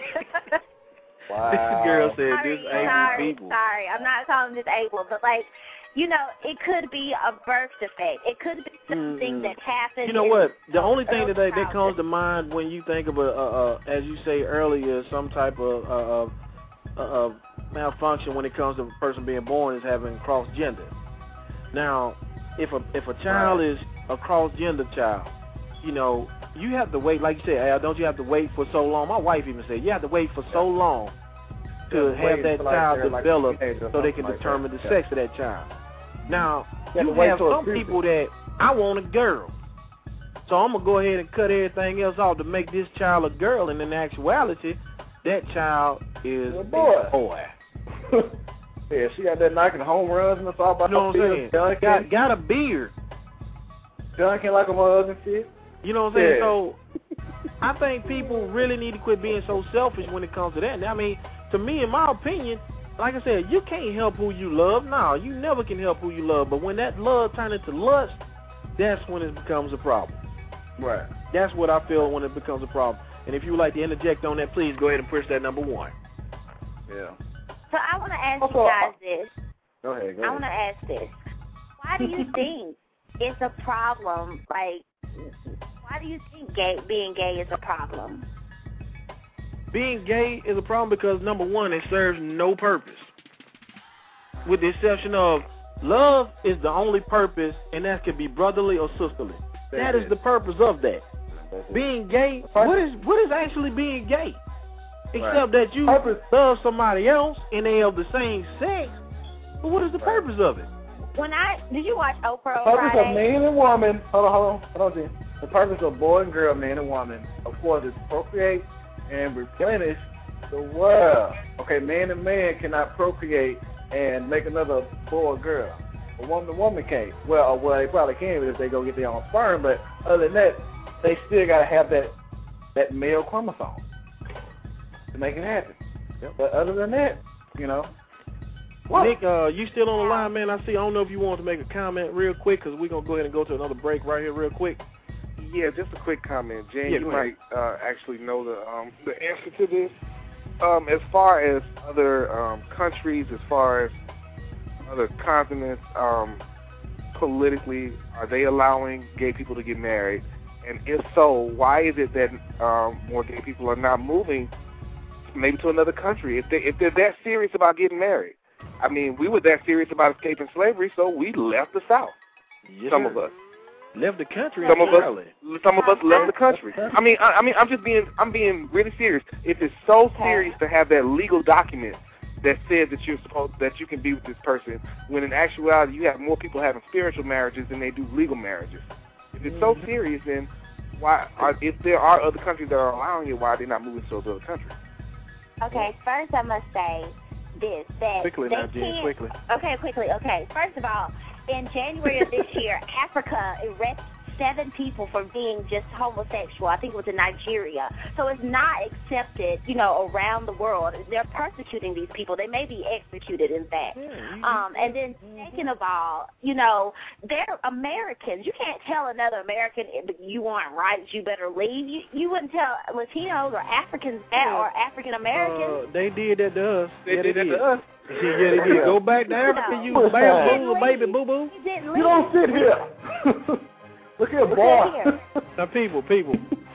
[SPEAKER 3] Wow.
[SPEAKER 4] This girl said
[SPEAKER 5] sorry,
[SPEAKER 4] disabled
[SPEAKER 5] sorry,
[SPEAKER 4] people.
[SPEAKER 5] sorry. I'm not calling them disabled, but like, you know, it could be a birth defect. It could be something
[SPEAKER 4] Mm.
[SPEAKER 5] that happened.
[SPEAKER 4] You know
[SPEAKER 5] in
[SPEAKER 4] what? The only thing that
[SPEAKER 5] early
[SPEAKER 4] that, that comes to mind when you think of a, a, a as you say earlier, some type of uh, uh, uh, malfunction when it comes to a person being born is having cross gender. Now, if a if a child
[SPEAKER 3] Right.
[SPEAKER 4] is a cross gender child, you know, you have to wait. Like you said, Al, don't you have to wait for so long? My wife even said you have to wait for so long to
[SPEAKER 3] You have to
[SPEAKER 4] have
[SPEAKER 3] wait
[SPEAKER 4] that
[SPEAKER 3] until, like,
[SPEAKER 4] child
[SPEAKER 3] they're, like, a
[SPEAKER 4] develop
[SPEAKER 3] teenager or
[SPEAKER 4] so they can
[SPEAKER 3] something like
[SPEAKER 4] determine
[SPEAKER 3] that.
[SPEAKER 4] the
[SPEAKER 3] Yeah.
[SPEAKER 4] sex of that child. Now,
[SPEAKER 3] You have
[SPEAKER 4] you
[SPEAKER 3] to wait
[SPEAKER 4] have
[SPEAKER 3] till it's
[SPEAKER 4] some
[SPEAKER 3] puberty.
[SPEAKER 4] people that I want a girl, so I'm gonna go ahead and cut everything else off to make this child a girl, and in actuality, that child is
[SPEAKER 3] A boy.
[SPEAKER 4] a boy.
[SPEAKER 3] Yeah, she got that knocking home runs and stuff.
[SPEAKER 4] You know what I'm saying?
[SPEAKER 3] Dunking,
[SPEAKER 4] Got got a beard.
[SPEAKER 3] dunking like a mug and shit.
[SPEAKER 4] You know what I'm saying?
[SPEAKER 3] Yeah.
[SPEAKER 4] So I think people really need to quit being so selfish when it comes to that. Now, I mean, to me, in my opinion, like I said, you can't help who you love. No, you never can help who you love. But when that love turns into lust, that's when it becomes a problem.
[SPEAKER 3] Right.
[SPEAKER 4] That's what I feel when it becomes a problem. And if you would like to interject on that, please go ahead and push that number one.
[SPEAKER 3] Yeah.
[SPEAKER 5] So I want to ask
[SPEAKER 3] Also,
[SPEAKER 5] you guys this.
[SPEAKER 3] Go ahead. Go
[SPEAKER 5] I
[SPEAKER 3] ahead.
[SPEAKER 5] want to ask this. Why do you think it's a problem? Like, why do you think gay being gay is a problem?
[SPEAKER 4] Being gay is a problem because, number one, it serves no purpose. With the exception of love is the only purpose, and that could be brotherly or sisterly. That is the purpose of that.
[SPEAKER 3] That's it.
[SPEAKER 4] Being gay, what is what is actually being gay? Except
[SPEAKER 3] Right.
[SPEAKER 4] that you
[SPEAKER 3] Purpose.
[SPEAKER 4] love somebody else and they of the same sex. But what is the
[SPEAKER 3] Right.
[SPEAKER 4] purpose of it?
[SPEAKER 5] When I did you watch Oprah
[SPEAKER 3] The
[SPEAKER 5] on
[SPEAKER 3] purpose
[SPEAKER 5] Friday?
[SPEAKER 3] of man and woman, hold on, hold on, hold on, Jen. The purpose of boy and girl, man and woman, of course, is to procreate and replenish the world. Okay, man and man cannot procreate and make another boy or girl. A woman and woman can't. Well, or, well, they probably can if they go get their own sperm, but other than that, they still got to have that that male chromosome to make it happen.
[SPEAKER 4] Yep.
[SPEAKER 3] But other than that, You know.
[SPEAKER 4] What? Nick, uh, you still on the line, man? I see. I don't know if you want to make a comment real quick, because we're going to go ahead and go to another break right here real quick.
[SPEAKER 6] Yeah, just a quick comment. Jane,
[SPEAKER 4] yeah,
[SPEAKER 6] you might uh, actually know the um, the answer to this. Um, as far as other um, countries, as far as other continents, um, politically, are they allowing gay people to get married? And if so, why is it that um, more gay people are not moving maybe to another country if, they, if they're that serious about getting married? I mean, we were that serious about escaping slavery, so we left the South.
[SPEAKER 4] Yes,
[SPEAKER 6] some
[SPEAKER 4] sir.
[SPEAKER 6] of us
[SPEAKER 4] left the country.
[SPEAKER 6] Some of us, some of us left the country. I mean, I, I mean, I'm just being, I'm being really serious. If it's so serious to have that legal document that says that you're supposed, that you can be with this person, when in actuality you have more people having spiritual marriages than they do legal marriages. If it's so serious, then why? Are, if there are other countries that are allowing it, why are they not moving to those other countries?
[SPEAKER 5] Okay, first I must say this, that
[SPEAKER 4] quickly
[SPEAKER 5] they
[SPEAKER 4] now, Jen, quickly.
[SPEAKER 5] Okay, quickly. Okay, first of all, in January of this year, Africa arrested seven people for being just homosexual. I think it was in Nigeria. So it's not accepted, you know, around the world. They're persecuting these people. They may be executed, in fact. Mm-hmm. Um, and then second of all, you know, they're Americans. You can't tell another American you aren't rights, you better leave. You you wouldn't tell Latinos or Africans that, or African Americans.
[SPEAKER 4] Uh, they did that to us.
[SPEAKER 6] They
[SPEAKER 4] yeah,
[SPEAKER 6] did
[SPEAKER 4] they
[SPEAKER 6] that
[SPEAKER 4] did.
[SPEAKER 6] to us.
[SPEAKER 4] Yeah, they did. Go back to Africa, you bamboo, baby, boo-boo.
[SPEAKER 3] You don't sit here. Look here, boy.
[SPEAKER 4] Now, people, people,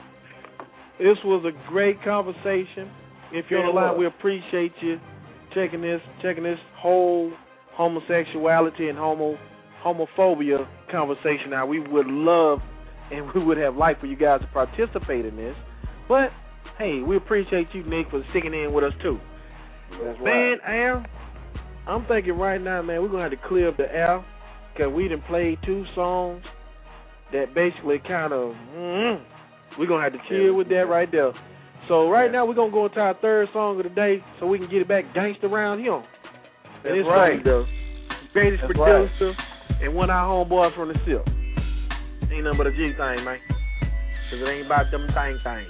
[SPEAKER 4] this was a great conversation. If you're on the line, we appreciate you checking this, checking this whole homosexuality and homo homophobia conversation out. We would love and we would have liked for you guys to participate in this. But, hey, we appreciate you, Nick, for sticking in with us, too.
[SPEAKER 3] That's
[SPEAKER 4] man,
[SPEAKER 3] right.
[SPEAKER 4] Al, I'm thinking right now, man, we're going to have to clear up the air because we done played two songs that basically kind of, mm, we're going to have to chill with that right there. So right now we're going to go into our third song of the day so we can get it back gangsta around here.
[SPEAKER 3] That's
[SPEAKER 4] and
[SPEAKER 3] right.
[SPEAKER 4] The greatest
[SPEAKER 3] That's
[SPEAKER 4] producer
[SPEAKER 3] right.
[SPEAKER 4] and one of our homeboys from the S I P. Ain't nothing but a G thing, man. Because it ain't about them thing things.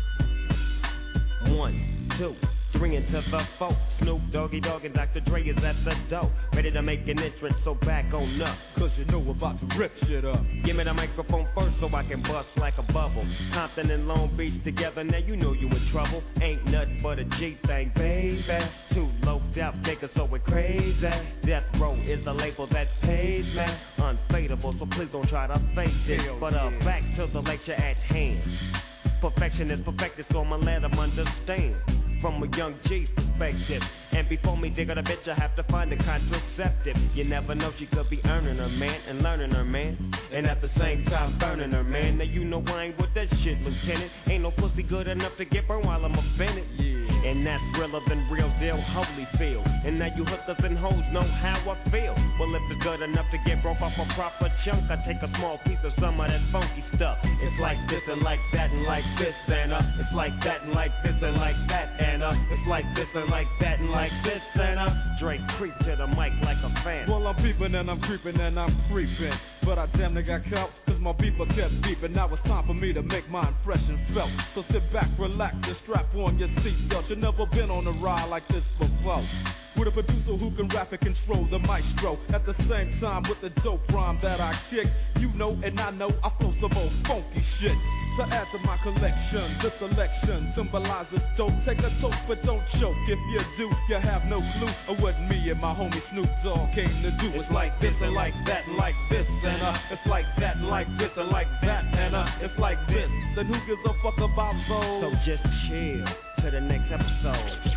[SPEAKER 9] One, two. Bringing to the folk, Snoop, Doggy Dogg, and Doctor Dre is at the door, ready to make an entrance, so back on up, cause you know we're about to rip shit up. Give me the microphone first so I can bust like a bubble. Compton and Long Beach together, now you know you in trouble. Ain't nothing but a G thing, baby. Too low out, niggas so we're crazy. Death Row is the label that pays me. Unfadable, so please don't try to fake this. But uh, back to the lecture at hand. Perfection is perfected, so I'ma let them understand. From a young G's perspective. And before me dig on a bitch, I have to find a contraceptive. You never know, she could be earning her, man, and learning her, man. And at the same time, burning her, man. Now you know I ain't with that shit, Lieutenant. Ain't no pussy good enough to get burned while I'm offended. Yeah. And that's realer than real deal, Holyfield. And now you hookers and hoes know how I feel. Well, if it's good enough to get broke off a proper chunk, I take a small piece of some of that funky stuff. It's like this and like that and like this and uh. It's like that and like this and like that and uh. It's like this and like that and like this and uh. Drake creep to the mic like a fan.
[SPEAKER 10] Well, I'm peeping and I'm creeping and I'm creeping, but I damn near got caught, cause my beeper kept beeping. Now it's time for me to make my impression felt. So sit back, relax, and strap on your seatbelt. You've never been on a ride like this before. With a producer who can rap and control the maestro. At the same time with the dope rhyme that I kick. You know and I know I flow some old funky shit. To add to my collection, this selection symbolizes dope. Take a toke but don't choke. If you do, you have no clue of what me and my homie Snoop Dogg came to do. It's like this and like that and like this and uh. It's like that and like this and like that and uh. It's like this. Then who gives a fuck about those?
[SPEAKER 9] So just chill to the next episode.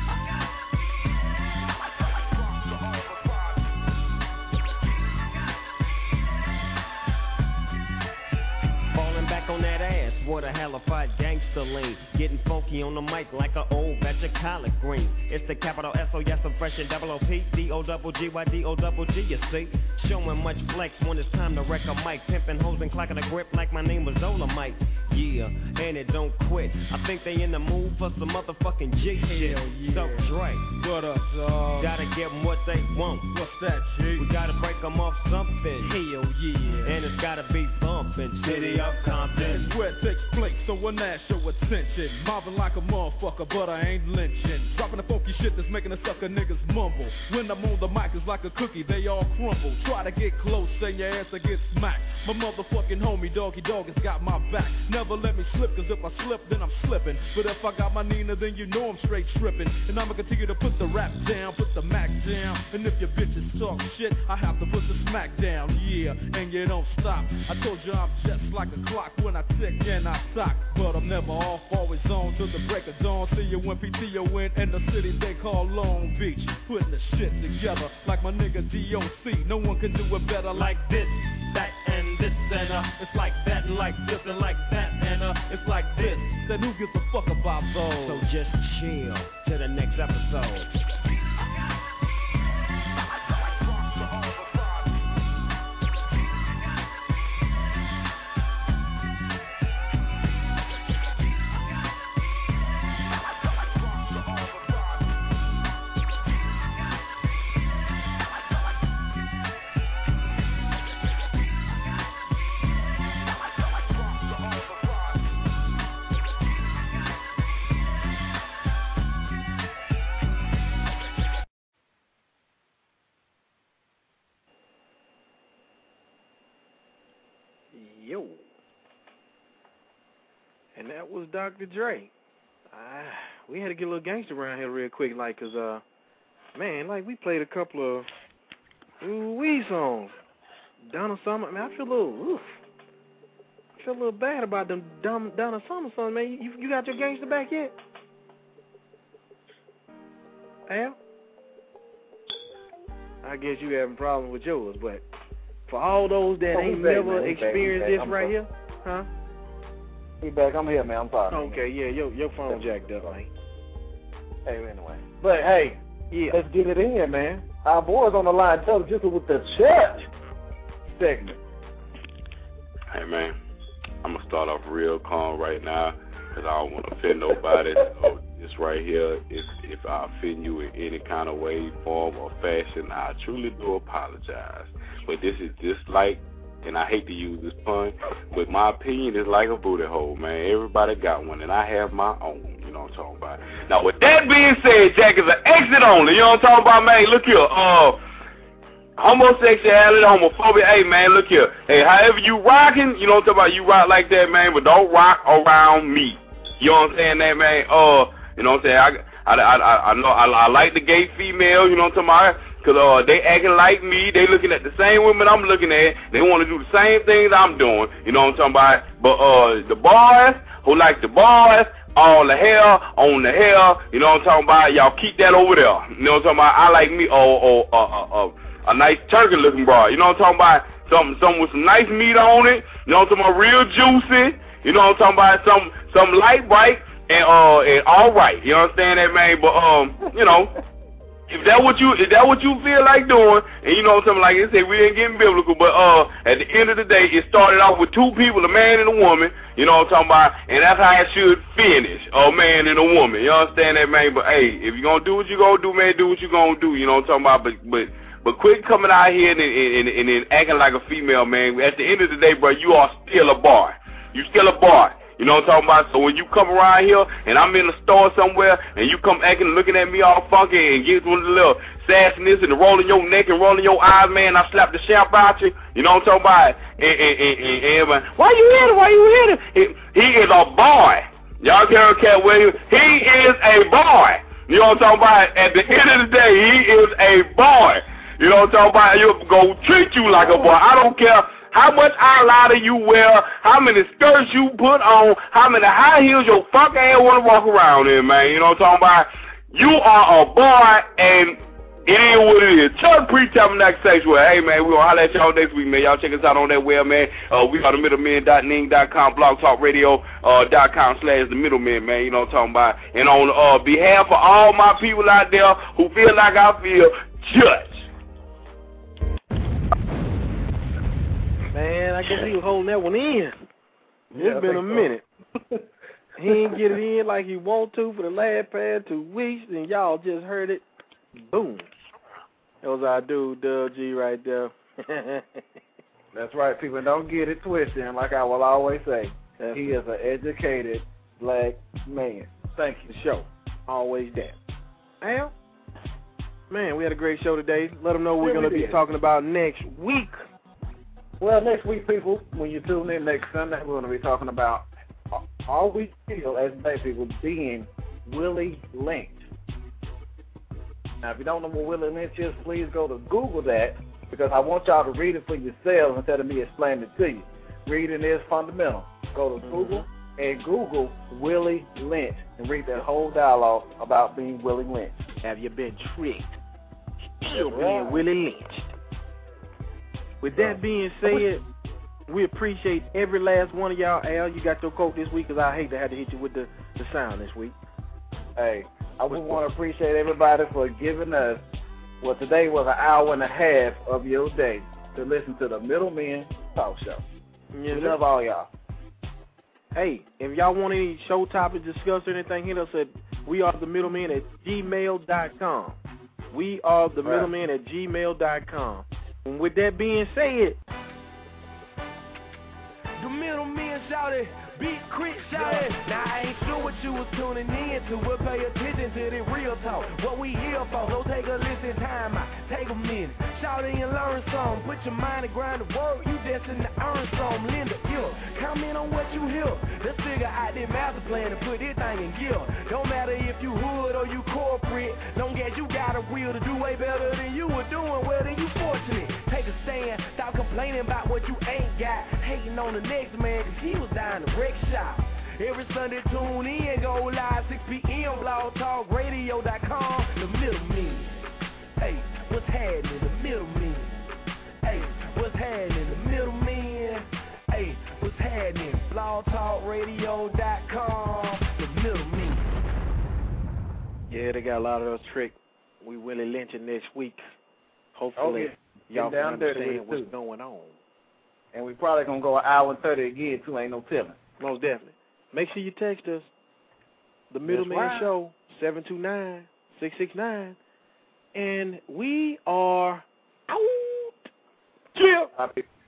[SPEAKER 9] Falling back on that ass, what a hellified gangster lean. Getting funky on the mic like an old batch of collard greens. It's the capital S O yes, I'm fresh and double O P, D O double G Y D O double G, you see. Showing much flex when it's time to wreck a mic. Pimping hoes and clocking a grip like my name was Dolomite. Yeah, and it don't quit. I think they in the mood for some motherfucking G shit.
[SPEAKER 10] Yeah.
[SPEAKER 9] So Dre,
[SPEAKER 10] What up, dog?
[SPEAKER 9] gotta give them what they want.
[SPEAKER 10] What's that, G?
[SPEAKER 9] We gotta break them off something.
[SPEAKER 10] Hell yeah.
[SPEAKER 9] And it's gotta be bumpin'. City of Compton.
[SPEAKER 10] It's where it takes place, so I ask your attention. Mobbing like a motherfucker, but I ain't lynching. Dropping the funky shit that's making the sucker niggas mumble. When I'm on the mic, it's like a cookie, they all crumble. Try to get close, and your ass will get smacked. My motherfucking homie, Doggy Dog, has got my back. Never let me slip, cause if I slip, then I'm slipping. But if I got my Nina, then you know I'm straight tripping. And I'ma continue to put the rap down, put the Mac down. And if your bitches talk shit, I have to put the smack down, yeah, and you don't stop. I told you I'm just like a clock when I tick and I sock. But I'm never off, always on till the break of dawn. See you when P T O in in the city they call Long Beach. Putting the shit together like my nigga D O C. No one can do it better like this, that, and this, and uh, it's like that, and like this, and like that, and uh, it's like this. Then who gives a fuck about those?
[SPEAKER 9] So just chill to the next episode.
[SPEAKER 4] Yo. And that was Doctor Dre. Uh, we had to get a little gangster around here real quick, like, cause, uh, man, like, we played a couple of ooh-wee songs. Donna Summer, man, I feel a little, oof. I feel a little bad about them dumb Donna Summer songs, man. You, you got your gangster back yet? Al? I guess you having problems with yours, but for all those that
[SPEAKER 3] Oh,
[SPEAKER 4] ain't
[SPEAKER 3] back,
[SPEAKER 4] never
[SPEAKER 3] man. He
[SPEAKER 4] experienced
[SPEAKER 3] back, he
[SPEAKER 4] this
[SPEAKER 3] back.
[SPEAKER 4] right
[SPEAKER 3] I'm
[SPEAKER 4] here, huh?
[SPEAKER 3] He back. I'm here, man. I'm sorry.
[SPEAKER 4] Okay, yeah, your your phone jacked up, man.
[SPEAKER 3] Hey, anyway. But, hey,
[SPEAKER 4] Yeah.
[SPEAKER 3] let's get it in, man. Our boys on the line, tell just with the church segment.
[SPEAKER 8] Hey, man, I'm going to start off real calm right now because I don't want to offend nobody. So this right here, if, if I offend you in any kind of way, form, or fashion, I truly do apologize. But this is just like, and I hate to use this pun, but my opinion is like a booty hole, man. Everybody got one, and I have my own. You know what I'm talking about. Now, with that being said, Jack, is an exit only. You know what I'm talking about, man? Look here. Uh, homosexuality, homophobia. Hey, man, look here. Hey, however you rocking, you know what I'm talking about? You rock like that, man, but don't rock around me. You know what I'm saying, that, man? Uh, you know what I'm saying? I, I, I, I know I, I like the gay females. You know what I'm talking about? Because uh, they acting like me. They looking at the same women I'm looking at. They want to do the same things I'm doing. You know what I'm talking about? But uh, the boys who like the boys, all the hair, on the hair, you know what I'm talking about? Y'all keep that over there. You know what I'm talking about? I like me oh, oh, uh, uh, uh, a nice turkey-looking broad. You know what I'm talking about? Something, something with some nice meat on it. You know what I'm talking about? Real juicy. You know what I'm talking about? Some, some light bright and uh, and all right. You understand that, man? But um, you know. If that what you if that what you feel like doing, and you know something like I say, we ain't getting biblical, but uh, at the end of the day, it started off with two people, a man and a woman. You know what I'm talking about, and that's how it should finish, a man and a woman. You understand that, man? But hey, if you gonna do what you gonna do, man, do what you gonna do. You know what I'm talking about? But but but quit coming out here and and, and, and, and acting like a female, man. At the end of the day, bro, you are still a boy. You still a boy. You know what I'm talking about? So when you come around here and I'm in the store somewhere and you come acting, looking at me all funky and get one of the little sassiness and rolling your neck and rolling your eyes, man, I slap the shaft out you. You know what I'm talking about? And, and, and, and, and man, why you hit him? Why you hit him? He, he is a boy. Y'all can't care where he, he is a boy. You know what I'm talking about? At the end of the day, he is a boy. You know what I'm talking about? He'll go treat you like a boy. I don't care how much eyeliner you wear, how many skirts you put on, how many high heels your fuck ass want to walk around in, man. You know what I'm talking about? You are a boy, and it is what it is. Chuck Pre-Tabernacle Sexual. Hey, man, we're going to holler at y'all next week, man. Y'all check us out on that web, man. Uh, we are the middlemen dot ning dot com, blog talk radio dot com slash the middlemen, man. You know what I'm talking about? And on uh, behalf of all my people out there who feel like I feel, judge.
[SPEAKER 4] Man, I guess he was holding that one in.
[SPEAKER 3] Yeah,
[SPEAKER 4] It's been a
[SPEAKER 3] so.
[SPEAKER 4] minute. He ain't get it in like he want to for the last past two weeks, and y'all just heard it. Boom. That was our dude, Doug G, right there.
[SPEAKER 3] That's right, people. Don't get it twisted. And like I will always say, That's he is an educated black man. Thank you.
[SPEAKER 4] The show. Always that. Al? Man, we had a great show today. Let them know what we're going to be talking about next week.
[SPEAKER 3] Well, next week, people, when you tune in next Sunday, we're going to be talking about all we feel as black people being Willie Lynch. Now, if you don't know what Willie Lynch is, please go to Google that, because I want y'all to read it for yourselves instead of me explaining it to you. Reading is fundamental. Go to mm-hmm. Google and Google Willie Lynch and read that whole dialogue about being Willie Lynch.
[SPEAKER 4] Have you been tricked? Still being right. Willie Lynch. With that being said, we appreciate every last one of y'all. Al, you got your quote this week, because I hate to have to hit you with the, the sound this week.
[SPEAKER 3] Hey, I would want to appreciate everybody for giving us, well, today was an hour and a half of your day to listen to the Middlemen Talk Show.
[SPEAKER 4] Yes,
[SPEAKER 3] we
[SPEAKER 4] sir.
[SPEAKER 3] love all y'all.
[SPEAKER 4] Hey, if y'all want any show topics discussed or anything, hit us at we are the middlemen at gmail dot com. We are the right. middlemen at gmail dot com. And with that being said,
[SPEAKER 7] the middlemen shouted, beat Crit shouted. Now I ain't sure what you was tuning in to, but pay attention to the real talk. What we here for, so take a listen, time out, take a minute. Shout in and learn some, put your mind to grind the work, you destined to earn some. Linda, yeah, comment on what you hear. Let's figure out this master plan and put this thing in gear. Don't matter if you hood or you corporate, long as you got a will to do way better than you were doing, well then you fortunate. Take a stand, stop complaining about what you ain't got, hating on the next man, cause he was dying to wreck shop. Every Sunday tune in, go live six p.m. blog talk radio dot com. The middlemen. Hey, what's happening? The middlemen. Hey, what's happening? The middlemen. Hey, what's happening? blog talk radio dot com. The middlemen.
[SPEAKER 4] Yeah, they got a lot of those tricks. We Willie Lynching next week. Hopefully,
[SPEAKER 3] okay.
[SPEAKER 4] y'all
[SPEAKER 3] down
[SPEAKER 4] can understand what's too. going on.
[SPEAKER 3] And we probably going to go an hour and thirty again, too. Ain't no telling.
[SPEAKER 4] Most definitely. Make sure you text us. The Middleman
[SPEAKER 3] right.
[SPEAKER 4] Show, seven two nine, six six nine. And we are out. Yeah.